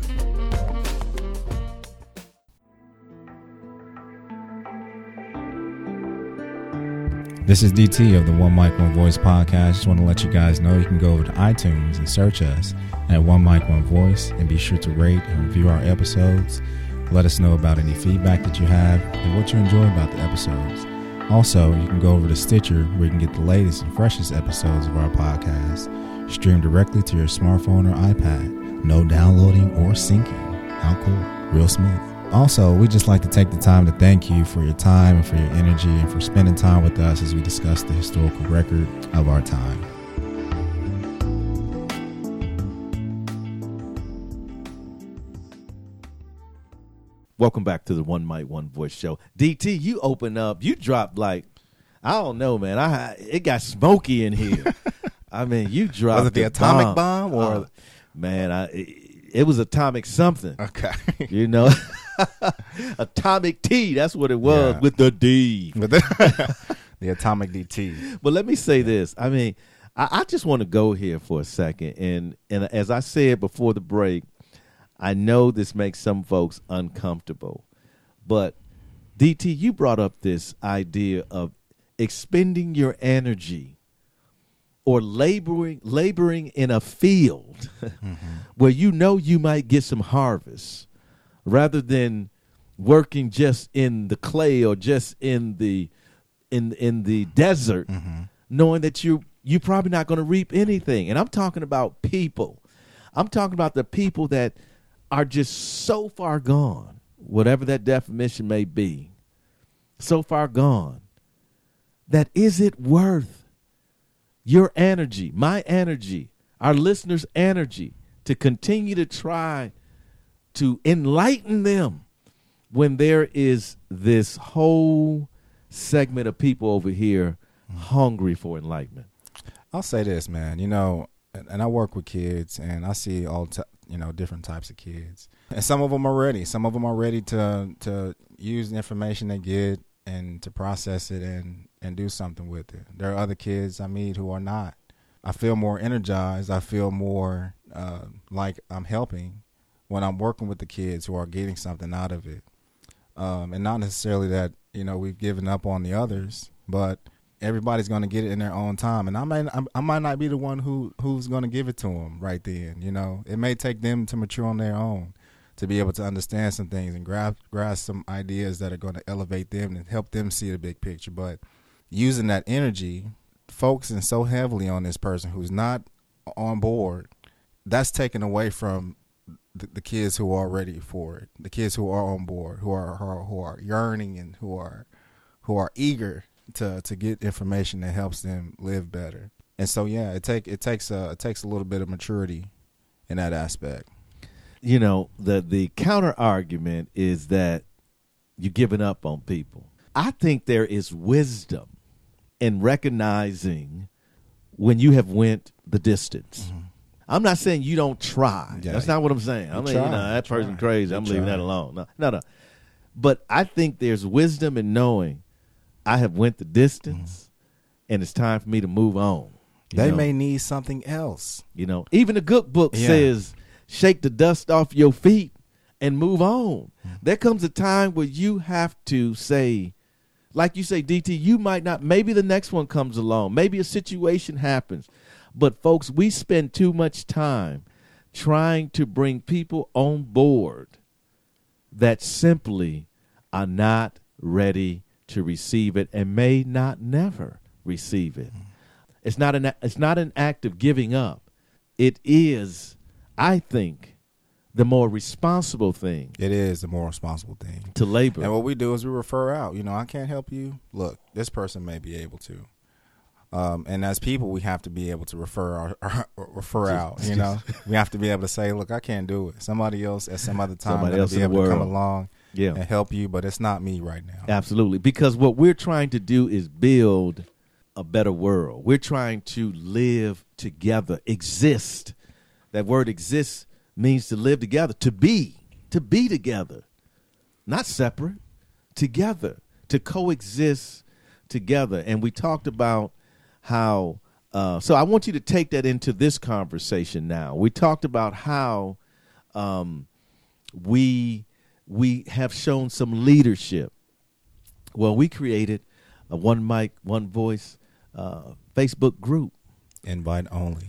This is DT of the One Mic, One Voice podcast. Just want to let you guys know you can go over to iTunes and search us at One Mic, One Voice, and be sure to rate and review our episodes. Let us know about any feedback that you have and what you enjoy about the episodes. Also, you can go over to Stitcher, where you can get the latest and freshest episodes of our podcast streamed directly to your smartphone or iPad. No downloading or syncing. How cool. Real smooth. Also, we'd just like to take the time to thank you for your time and for your energy and for spending time with us as we discuss the historical record of our time. Welcome back to the One Mic, One Voice show. DT, you open up, you dropped like, I don't know, man. It got smoky in here. I mean, you dropped. Was it the atomic bomb or? Man, it was atomic something. Okay. You know, atomic T. That's what it was, with the D. The atomic DT. But let me say this. I mean, I just want to go here for a second. And as I said before the break, I know this makes some folks uncomfortable. But, DT, you brought up this idea of expending your energy or laboring in a field where you know you might get some harvest, rather than working just in the clay or just in the desert, knowing that you're probably not going to reap anything. And I'm talking about people. I'm talking about the people that are just so far gone, whatever that definition may be, so far gone, that is it worth your energy, my energy, our listeners' energy, to continue to try to enlighten them when there is this whole segment of people over here hungry for enlightenment? I'll say this, man, you know, and I work with kids, and I see all different types of kids, and some of them are ready. Some of them are ready to use the information they get and to process it and do something with it. There are other kids I meet who are not. I feel more energized. I feel more like I'm helping when I'm working with the kids who are getting something out of it. And not necessarily that, you know, we've given up on the others, but everybody's going to get it in their own time. And I might not be the one who's going to give it to them right then. You know, it may take them to mature on their own, to be able to understand some things and grasp some ideas that are going to elevate them and help them see the big picture. But using that energy, focusing so heavily on this person who's not on board, that's taken away from the kids who are ready for it, the kids who are on board, who are yearning and who are eager to get information that helps them live better. And so, yeah, it takes a little bit of maturity in that aspect. You know, the counter argument is that you're giving up on people. I think there is wisdom in recognizing when you have went the distance. I'm not saying you don't try. Yeah. That's not what I'm saying. I'm like, that person crazy. I'm leaving that alone. No. But I think there's wisdom in knowing I have went the distance, and it's time for me to move on. They may need something else. Even the good book says, shake the dust off your feet and move on. There comes a time where you have to say, like you say, DT, you might not, maybe the next one comes along. Maybe a situation happens. But, folks, we spend too much time trying to bring people on board that simply are not ready to receive it and may not never receive it. It's not an act of giving up. It is, I think, the more responsible thing. It is the more responsible thing to labor. And what we do is we refer out. I can't help you. Look, this person may be able to. And as people, we have to be able to refer out. We have to be able to say, "Look, I can't do it. Somebody else at some other time will be able to come along and help you, but it's not me right now." Absolutely, because what we're trying to do is build a better world. We're trying to live together, exist. That word "exist" means to live together, to be together, not separate, together, to coexist together. And we talked about how, so I want you to take that into this conversation now. We talked about how we have shown some leadership. Well, we created a One Mic, One Voice Facebook group. Invite only.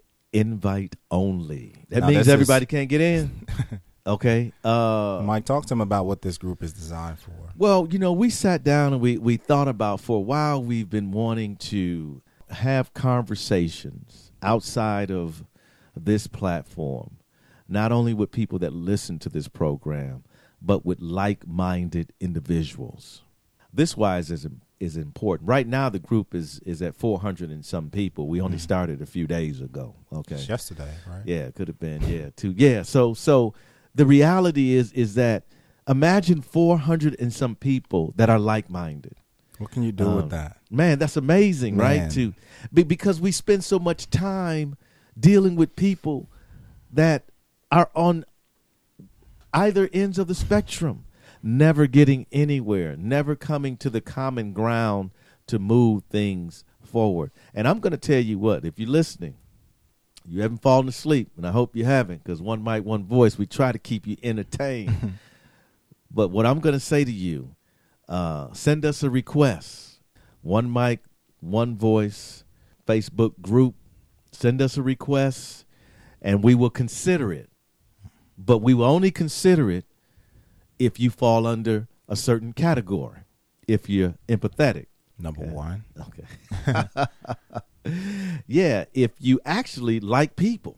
That means everybody can't get in. Okay. Mike, talk to them about what this group is designed for. Well, we sat down and we thought about, for a while, we've been wanting to have conversations outside of this platform, not only with people that listen to this program, but with like-minded individuals. This wise is important. Right now, the group is at 400 and some people. We only started a few days ago. Okay. It's yesterday, right? Yeah, it could have been. Yeah, two. Yeah. So the reality is that imagine 400 and some people that are like-minded. What can you do with that? Man, that's amazing, right? Because we spend so much time dealing with people that are on either ends of the spectrum, never getting anywhere, never coming to the common ground to move things forward. And I'm going to tell you what, if you're listening, you haven't fallen asleep, and I hope you haven't, because One Mic, One Voice, we try to keep you entertained. But what I'm going to say to you, send us a request. One Mic, One Voice Facebook group. Send us a request, and we will consider it. But we will only consider it if you fall under a certain category, if you're empathetic. Number one. Okay. Yeah, if you actually like people.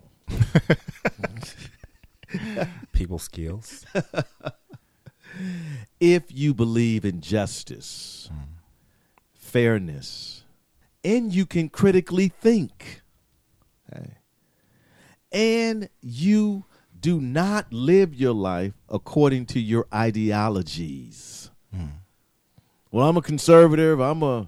People skills. If you believe in justice, fairness, and you can critically think, okay, and you do not live your life according to your ideologies. Well, I'm a conservative. I'm a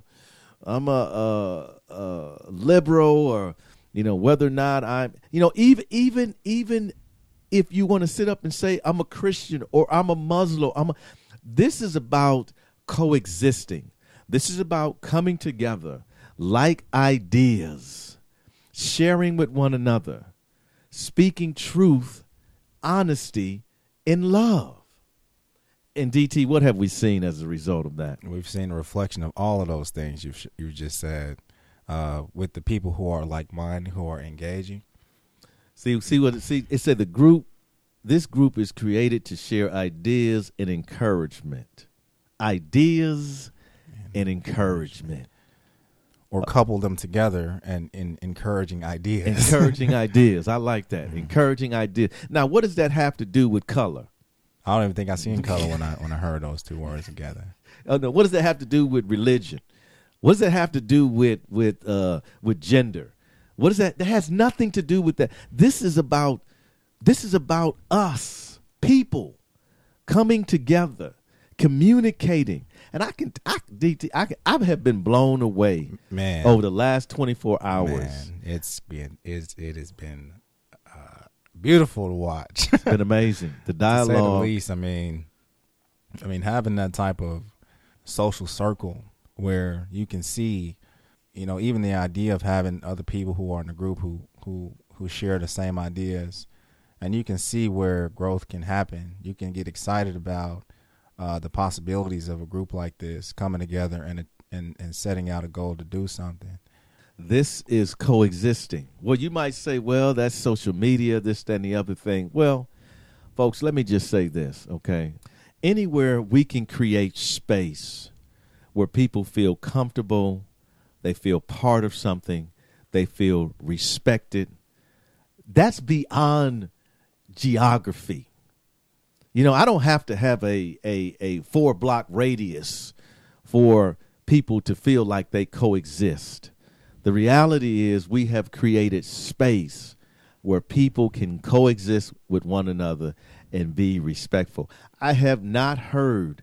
liberal, or whether or not I'm even if you want to sit up and say I'm a Christian or I'm a Muslim, this is about coexisting. This is about coming together, like ideas, sharing with one another, speaking truth, honesty, in love. And DT, what have we seen as a result of that? We've seen a reflection of all of those things you just said, with the people who are like-minded, who are engaging. See it said this group is created to share ideas and encouragement. Ideas and encouragement. Or couple them together and in encouraging ideas. Encouraging ideas. I like that. Encouraging ideas. Now, what does that have to do with color? I don't even think I seen color when I heard those two words together. Oh no! What does that have to do with religion? What does that have to do with gender? What is that? That has nothing to do with that. This is about us, people, coming together, communicating. And I have been blown away, man, over the last 24 hours. Man, it has been beautiful to watch. It's been amazing. The dialogue. To say the least. I mean, having that type of social circle where you can see, you know, even the idea of having other people who are in the group who share the same ideas, and you can see where growth can happen. You can get excited about the possibilities of a group like this coming together and setting out a goal to do something. This is coexisting. Well, you might say, well, that's social media, this, that, and the other thing. Well, folks, let me just say this, okay? Anywhere we can create space where people feel comfortable, they feel part of something, they feel respected, that's beyond geography. You know, I don't have to have a 4-block radius for people to feel like they coexist. The reality is we have created space where people can coexist with one another and be respectful. I have not heard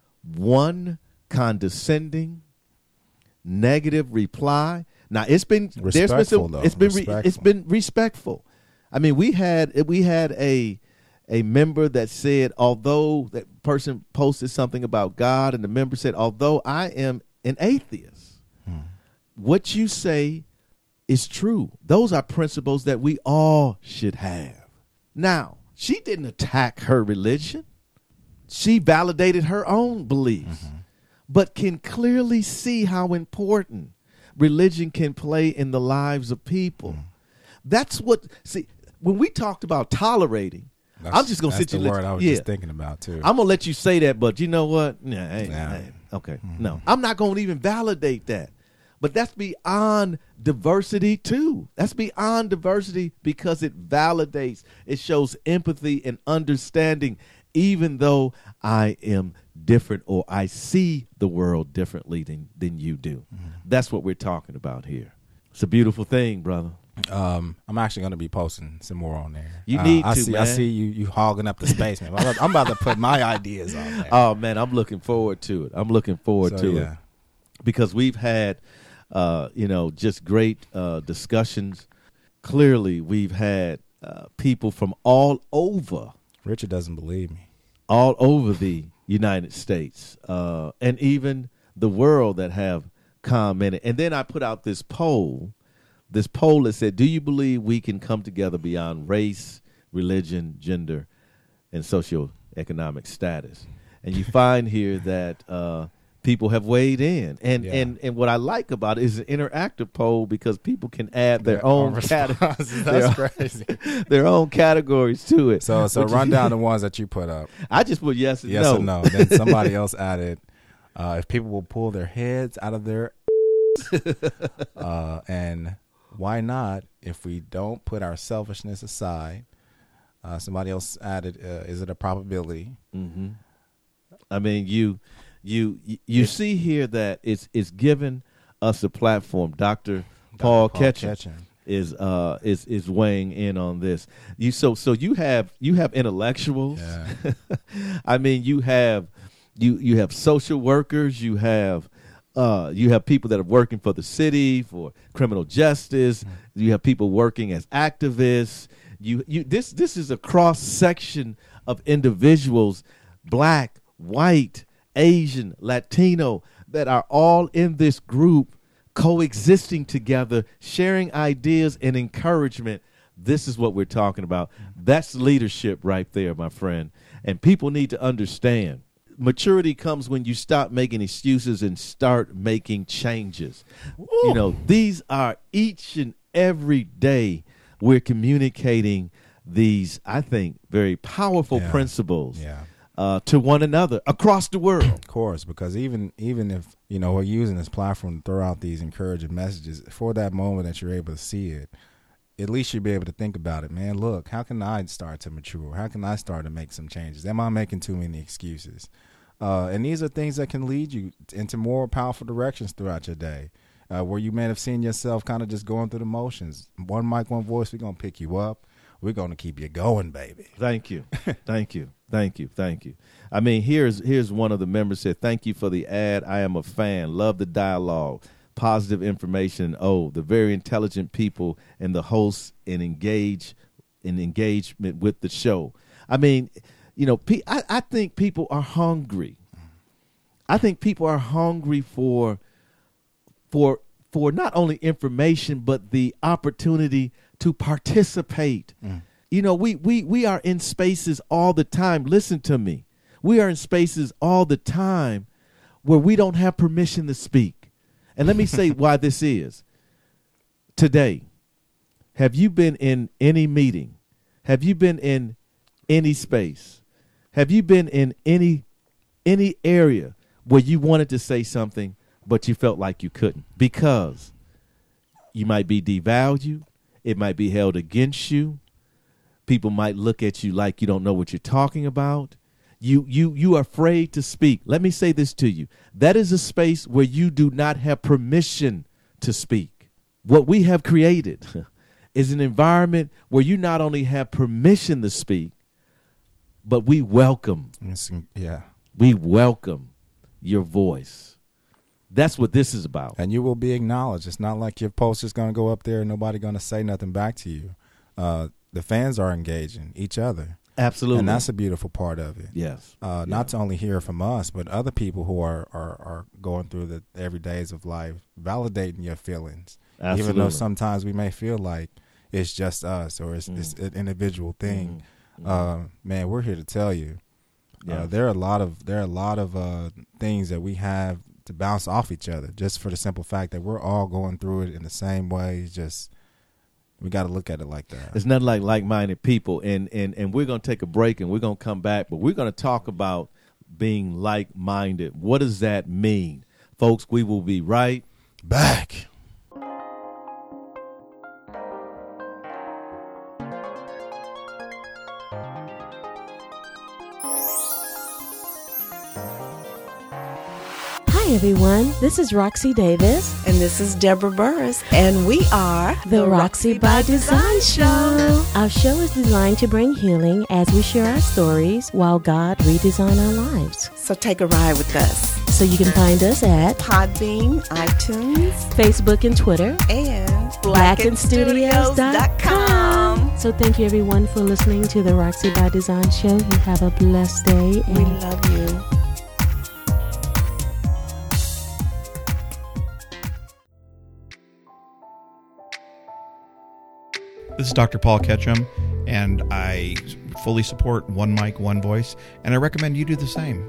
one condescending, negative reply. Now it's been respectful, it's been respectful. I mean, we had a member that said, although that person posted something about God, and the member said, although I am an atheist, what you say is true. Those are principles that we all should have. Now, she didn't attack her religion. She validated her own beliefs, but can clearly see how important religion can play in the lives of people. That's what, see, when we talked about tolerating, I'm just going to sit you. That's the word I was just thinking about, too. I'm going to let you say that, but you know what? Okay. No, I'm not going to even validate that. But that's beyond diversity, too. That's beyond diversity because it validates, it shows empathy and understanding, even though I am different or I see the world differently than you do. That's what we're talking about here. It's a beautiful thing, brother. I'm actually going to be posting some more on there. You need I to, see, man. I see you hogging up the space, man. I'm about to put my ideas on there. Oh, man, I'm looking forward to it. It. Because we've had, just great discussions. Clearly, we've had people from all over. Richard doesn't believe me. All over the United States and even the world that have commented. And then I put out this poll that said, do you believe we can come together beyond race, religion, gender, and socioeconomic status? And you find here that people have weighed in. And what I like about it is an interactive poll because people can add their own categories. That's crazy. Their own categories to it. So run down the ones that you put up. I just put yes and no. Yes or no. Then somebody else added, if people will pull their heads out of their and why not if we don't put our selfishness aside? Somebody else added, is it a probability? Mm-hmm. I mean, you see here that it's given us a platform. Dr. Paul Ketchum is weighing in on this. So you have intellectuals. Yeah. I mean, you have social workers. You have people that are working for the city for criminal justice. You have people working as activists. This is a cross section of individuals, black, white, Asian, Latino, that are all in this group coexisting together, sharing ideas and encouragement. This is what we're talking about. That's leadership right there, my friend. And people need to understand. Maturity comes when you stop making excuses and start making changes. Ooh. You know, these are each and every day we're communicating these, I think, very powerful principles to one another across the world. Of course, because even if, we're using this platform to throw out these encouraging messages, for that moment that you're able to see it, at least you'll be able to think about it. Man, look, how can I start to mature? How can I start to make some changes? Am I making too many excuses? And these are things that can lead you into more powerful directions throughout your day, where you may have seen yourself kind of just going through the motions. One mic, one voice, we're going to pick you up. We're going to keep you going, baby. Thank you. Thank you. Thank you. Thank you. I mean, here's one of the members said, thank you for the ad. I am a fan. Love the dialogue. Positive information. Oh, the very intelligent people and the hosts and engage and engagement with the show. I mean, you know, I think people are hungry. I think people are hungry for not only information, but the opportunity to participate. You know, we are in spaces all the time. Listen to me. We are in spaces all the time where we don't have permission to speak. And let me say why this is. Today, have you been in any meeting? Have you been in any space? Have you been in any area where you wanted to say something, but you felt like you couldn't? Because you might be devalued. It might be held against you. People might look at you like you don't know what you're talking about. You are afraid to speak. Let me say this to you. That is a space where you do not have permission to speak. What we have created is an environment where you not only have permission to speak, but we welcome. We welcome your voice. That's what this is about. And you will be acknowledged. It's not like your post is going to go up there and nobody going to say nothing back to you. The fans are engaging each other. Absolutely. And that's a beautiful part of it. Yes. Not to only hear from us, but other people who are going through the everydays of life, validating your feelings. Absolutely. Even though sometimes we may feel like it's just us or it's an individual thing. Man, we're here to tell you. There are a lot of things that we have to bounce off each other, just for the simple fact that we're all going through it in the same way. It's just we got to look at it like that. It's nothing like like-minded people, and we're going to take a break and we're going to come back, but we're going to talk about being like-minded. What does that mean? Folks, we will be right back. Hi, everyone. This is Roxy Davis. And this is Deborah Burris. And we are The Roxy by Design Show. Our show is designed to bring healing as we share our stories while God redesign our lives. So take a ride with us. So you can find us at Podbean, iTunes, Facebook and Twitter, and blackandstudios.com. So thank you, everyone, for listening to The Roxy by Design Show. You have a blessed day. And we love you. This is Dr. Paul Ketchum, and I fully support One Mic, One Voice, and I recommend you do the same.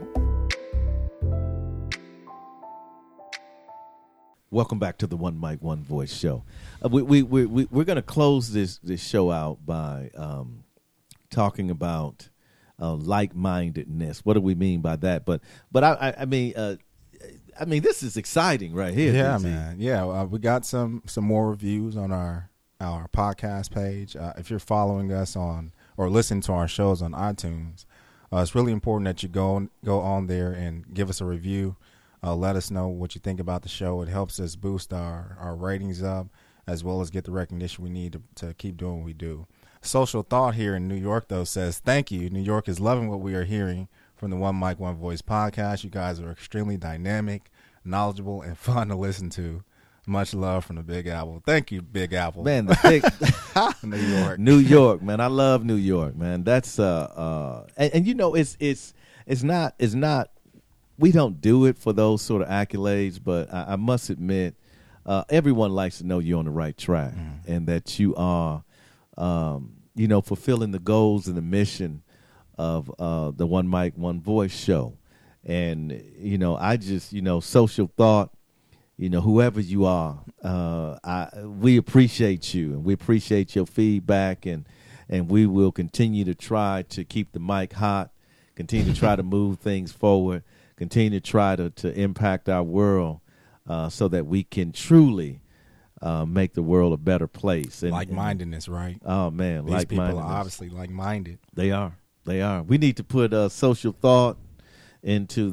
Welcome back to the One Mic, One Voice show. We're going to close this show out by talking about like-mindedness. What do we mean by that? But I mean, this is exciting right here. Yeah, DT. man. Yeah, we got some more reviews on our podcast page. If you're following us on or listening to our shows on iTunes, it's really important that you go on there and give us a review. Let us know what you think about the show. It helps us boost our ratings up, as well as get the recognition we need to keep doing what we do. Social Thought here in New York, though, says, thank you. New York is loving what we are hearing from the One Mic, One Voice podcast. You guys are extremely dynamic, knowledgeable, and fun to listen to. Much love from the Big Apple. Thank you, Big Apple. Man, the big New York. New York, man. I love New York, man. That's and you know, it's not we don't do it for those sort of accolades, but I must admit, everyone likes to know you're on the right track and that you are fulfilling the goals and the mission of the One Mic, One Voice show. And I just, Social Thought, whoever you are, we appreciate you, and we appreciate your feedback, and we will continue to try to keep the mic hot, continue to try to move things forward, continue to try to impact our world so that we can truly make the world a better place. And like-mindedness, right? Oh, man, These people like-mindedness. are obviously like-minded. They are. We need to put Social Thought into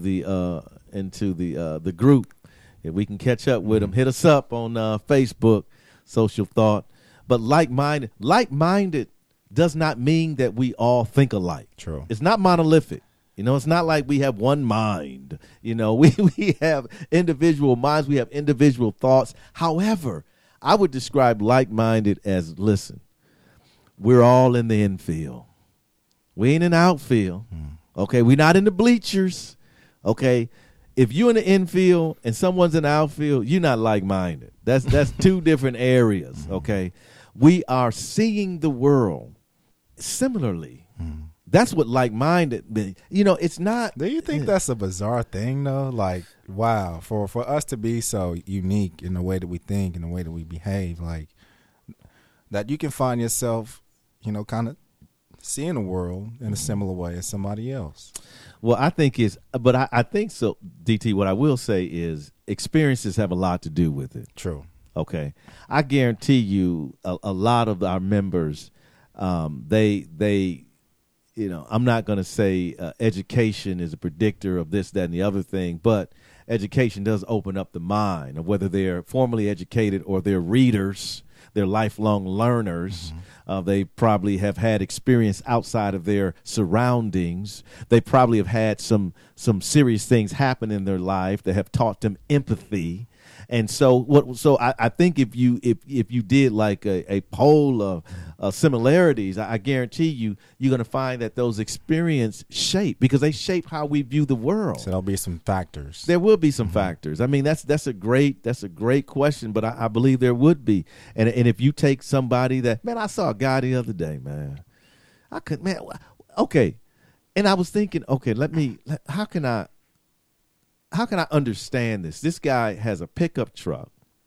the group. If we can catch up with them, hit us up on Facebook, Social Thought. But like-minded does not mean that we all think alike. True. It's not monolithic. It's not like we have one mind. We have individual minds. We have individual thoughts. However, I would describe like-minded as, listen, we're all in the infield. We ain't in the outfield. Okay, we're not in the bleachers. Okay, if you're in the infield and someone's in the outfield, you're not like-minded. That's two different areas. Okay, we are seeing the world similarly. That's what like-minded. It's not. Do you think that's a bizarre thing though? Like, wow, for us to be so unique in the way that we think and the way that we behave, like that you can find yourself, kind of seeing the world in a similar way as somebody else. Well, I think I think so, DT. What I will say is experiences have a lot to do with it. True. Okay, I guarantee you, a lot of our members, they. I'm not going to say education is a predictor of this, that, and the other thing, but education does open up the mind of whether they're formally educated or they're readers, they're lifelong learners. They probably have had experience outside of their surroundings. They probably have had some serious things happen in their life that have taught them empathy. And so I think if you did like a poll of similarities, I guarantee you're going to find that those experiences shape, because they shape how we view the world. So there'll be some factors. There will be some factors. I mean, that's a great question, but I believe there would be. And if you take somebody that, man, I saw a guy the other day, man. Okay. And I was thinking, okay, how can I understand this? This guy has a pickup truck,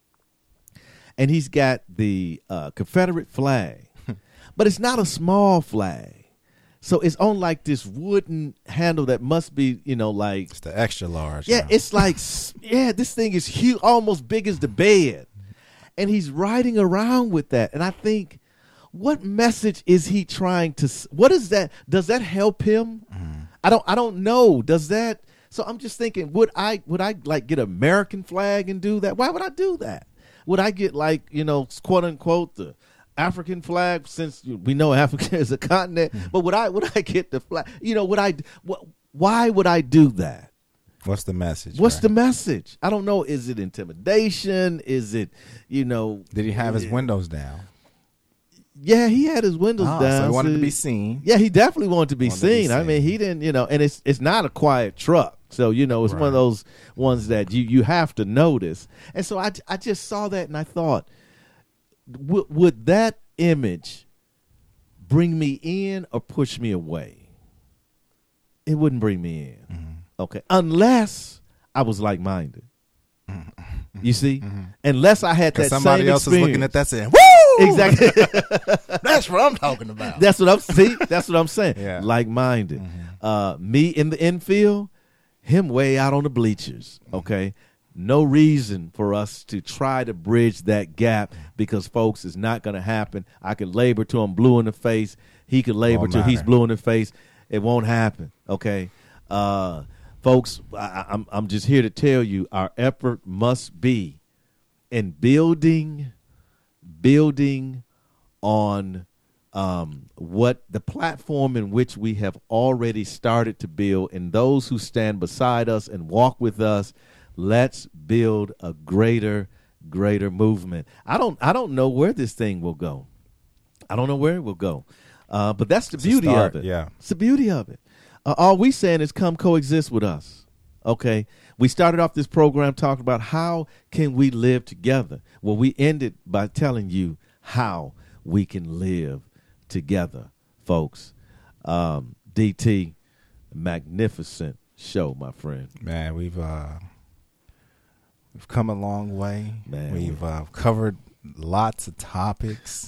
and he's got the Confederate flag, but it's not a small flag. So it's on like this wooden handle that must be, like. It's the extra large. Yeah, it's like, this thing is huge, almost big as the bed. And he's riding around with that. And I think, what message is he trying to, what is that? Does that help him? I don't know. Does that? So I'm just thinking, would I like get an American flag and do that? Why would I do that? Would I get like, quote unquote, the African flag, since we know Africa is a continent? But would I get the flag? Why would I do that? What's the message? What's the message? I don't know. Is it intimidation? Is it, Did he have his windows down? Yeah, he had his windows down. So he wanted to be seen. Yeah, he definitely wanted to be seen. I mean, he didn't, and it's not a quiet truck. So, it's one of those ones that you have to notice. And so I just saw that and I thought, would that image bring me in or push me away? It wouldn't bring me in. Okay. Unless I was like-minded. You see? Unless I had that same experience. Somebody else is looking at that saying, woo! Exactly. That's what I'm talking about. That's what I'm saying. Yeah. Like-minded. Me in the infield, him way out on the bleachers. Okay. No reason for us to try to bridge that gap, because, folks, it's not going to happen. I could labor till I'm blue in the face. He could labor till he's blue in the face. It won't happen. Okay. Folks, I'm just here to tell you, our effort must be in building on what the platform in which we have already started to build, and those who stand beside us and walk with us. Let's build a greater movement. I don't know where this thing will go. I don't know where it will go. But that's the beauty of it. Yeah. It's the beauty of it. All we saying is come coexist with us. Okay. We started off this program talking about how can we live together. Well, we ended by telling you how we can live together, folks. DT, magnificent show, my friend. Man, we've come a long way. Man, we've covered lots of topics.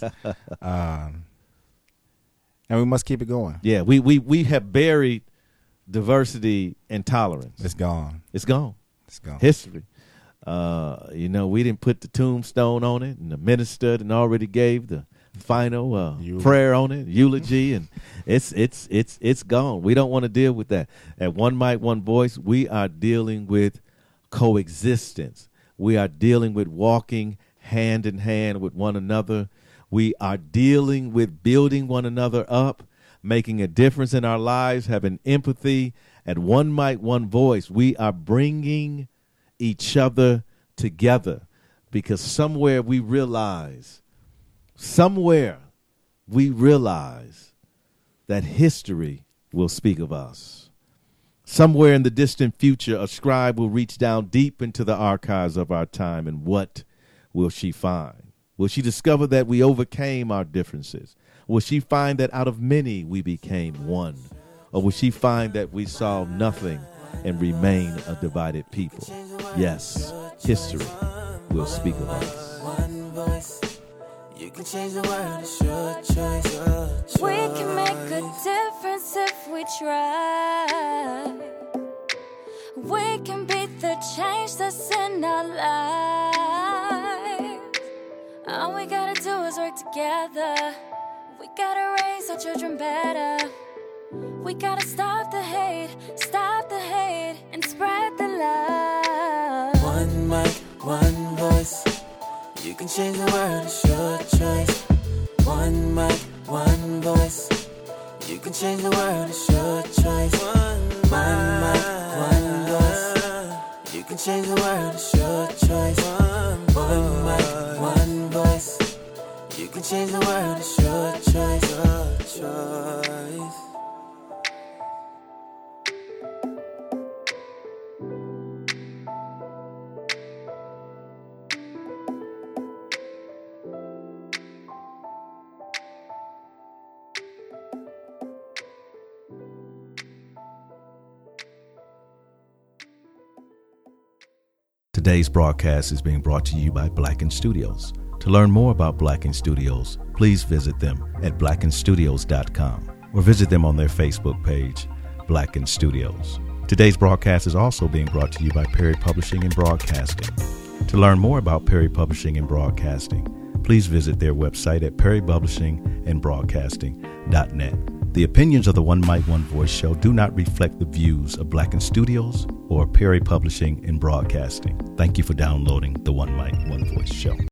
And we must keep it going. Yeah, we have buried diversity and tolerance. It's gone. It's gone. It's gone. History. We didn't put the tombstone on it, and the minister and already gave the final prayer on it, eulogy, and it's gone. We don't want to deal with that. At One Mic, One Voice, we are dealing with coexistence. We are dealing with walking hand in hand with one another. We are dealing with building one another up, making a difference in our lives, having empathy. At One Mic, One Voice, we are bringing each other together, because somewhere we realize, somewhere we realize that history will speak of us. Somewhere in the distant future, a scribe will reach down deep into the archives of our time, and what will she find? Will she discover that we overcame our differences? Will she find that out of many we became one? Or will she find that we saw nothing and remain a divided people? Yes, history will speak of us. One voice. You can change the world, it's your choice. We can make a difference if we try. We can be the change that's in our lives. All we gotta do is work together. We gotta raise our children better. We gotta stop the hate, and spread the love. One mic, one voice. You can change the world, it's your choice. One mic, one voice. You can change the world, it's your choice. One mic, one voice. You can change the world, it's your choice. One mic, one voice. You can change the world, it's your choice. Your choice. Today's broadcast is being brought to you by Blacken Studios. To learn more about Blacken Studios, please visit them at blackenstudios.com or visit them on their Facebook page, Blacken Studios. Today's broadcast is also being brought to you by Perry Publishing and Broadcasting. To learn more about Perry Publishing and Broadcasting, please visit their website at perrypublishingandbroadcasting.net. The opinions of the One Mic, One Voice show do not reflect the views of Blacken Studios or Perry Publishing and Broadcasting. Thank you for downloading the One Mic, One Voice show.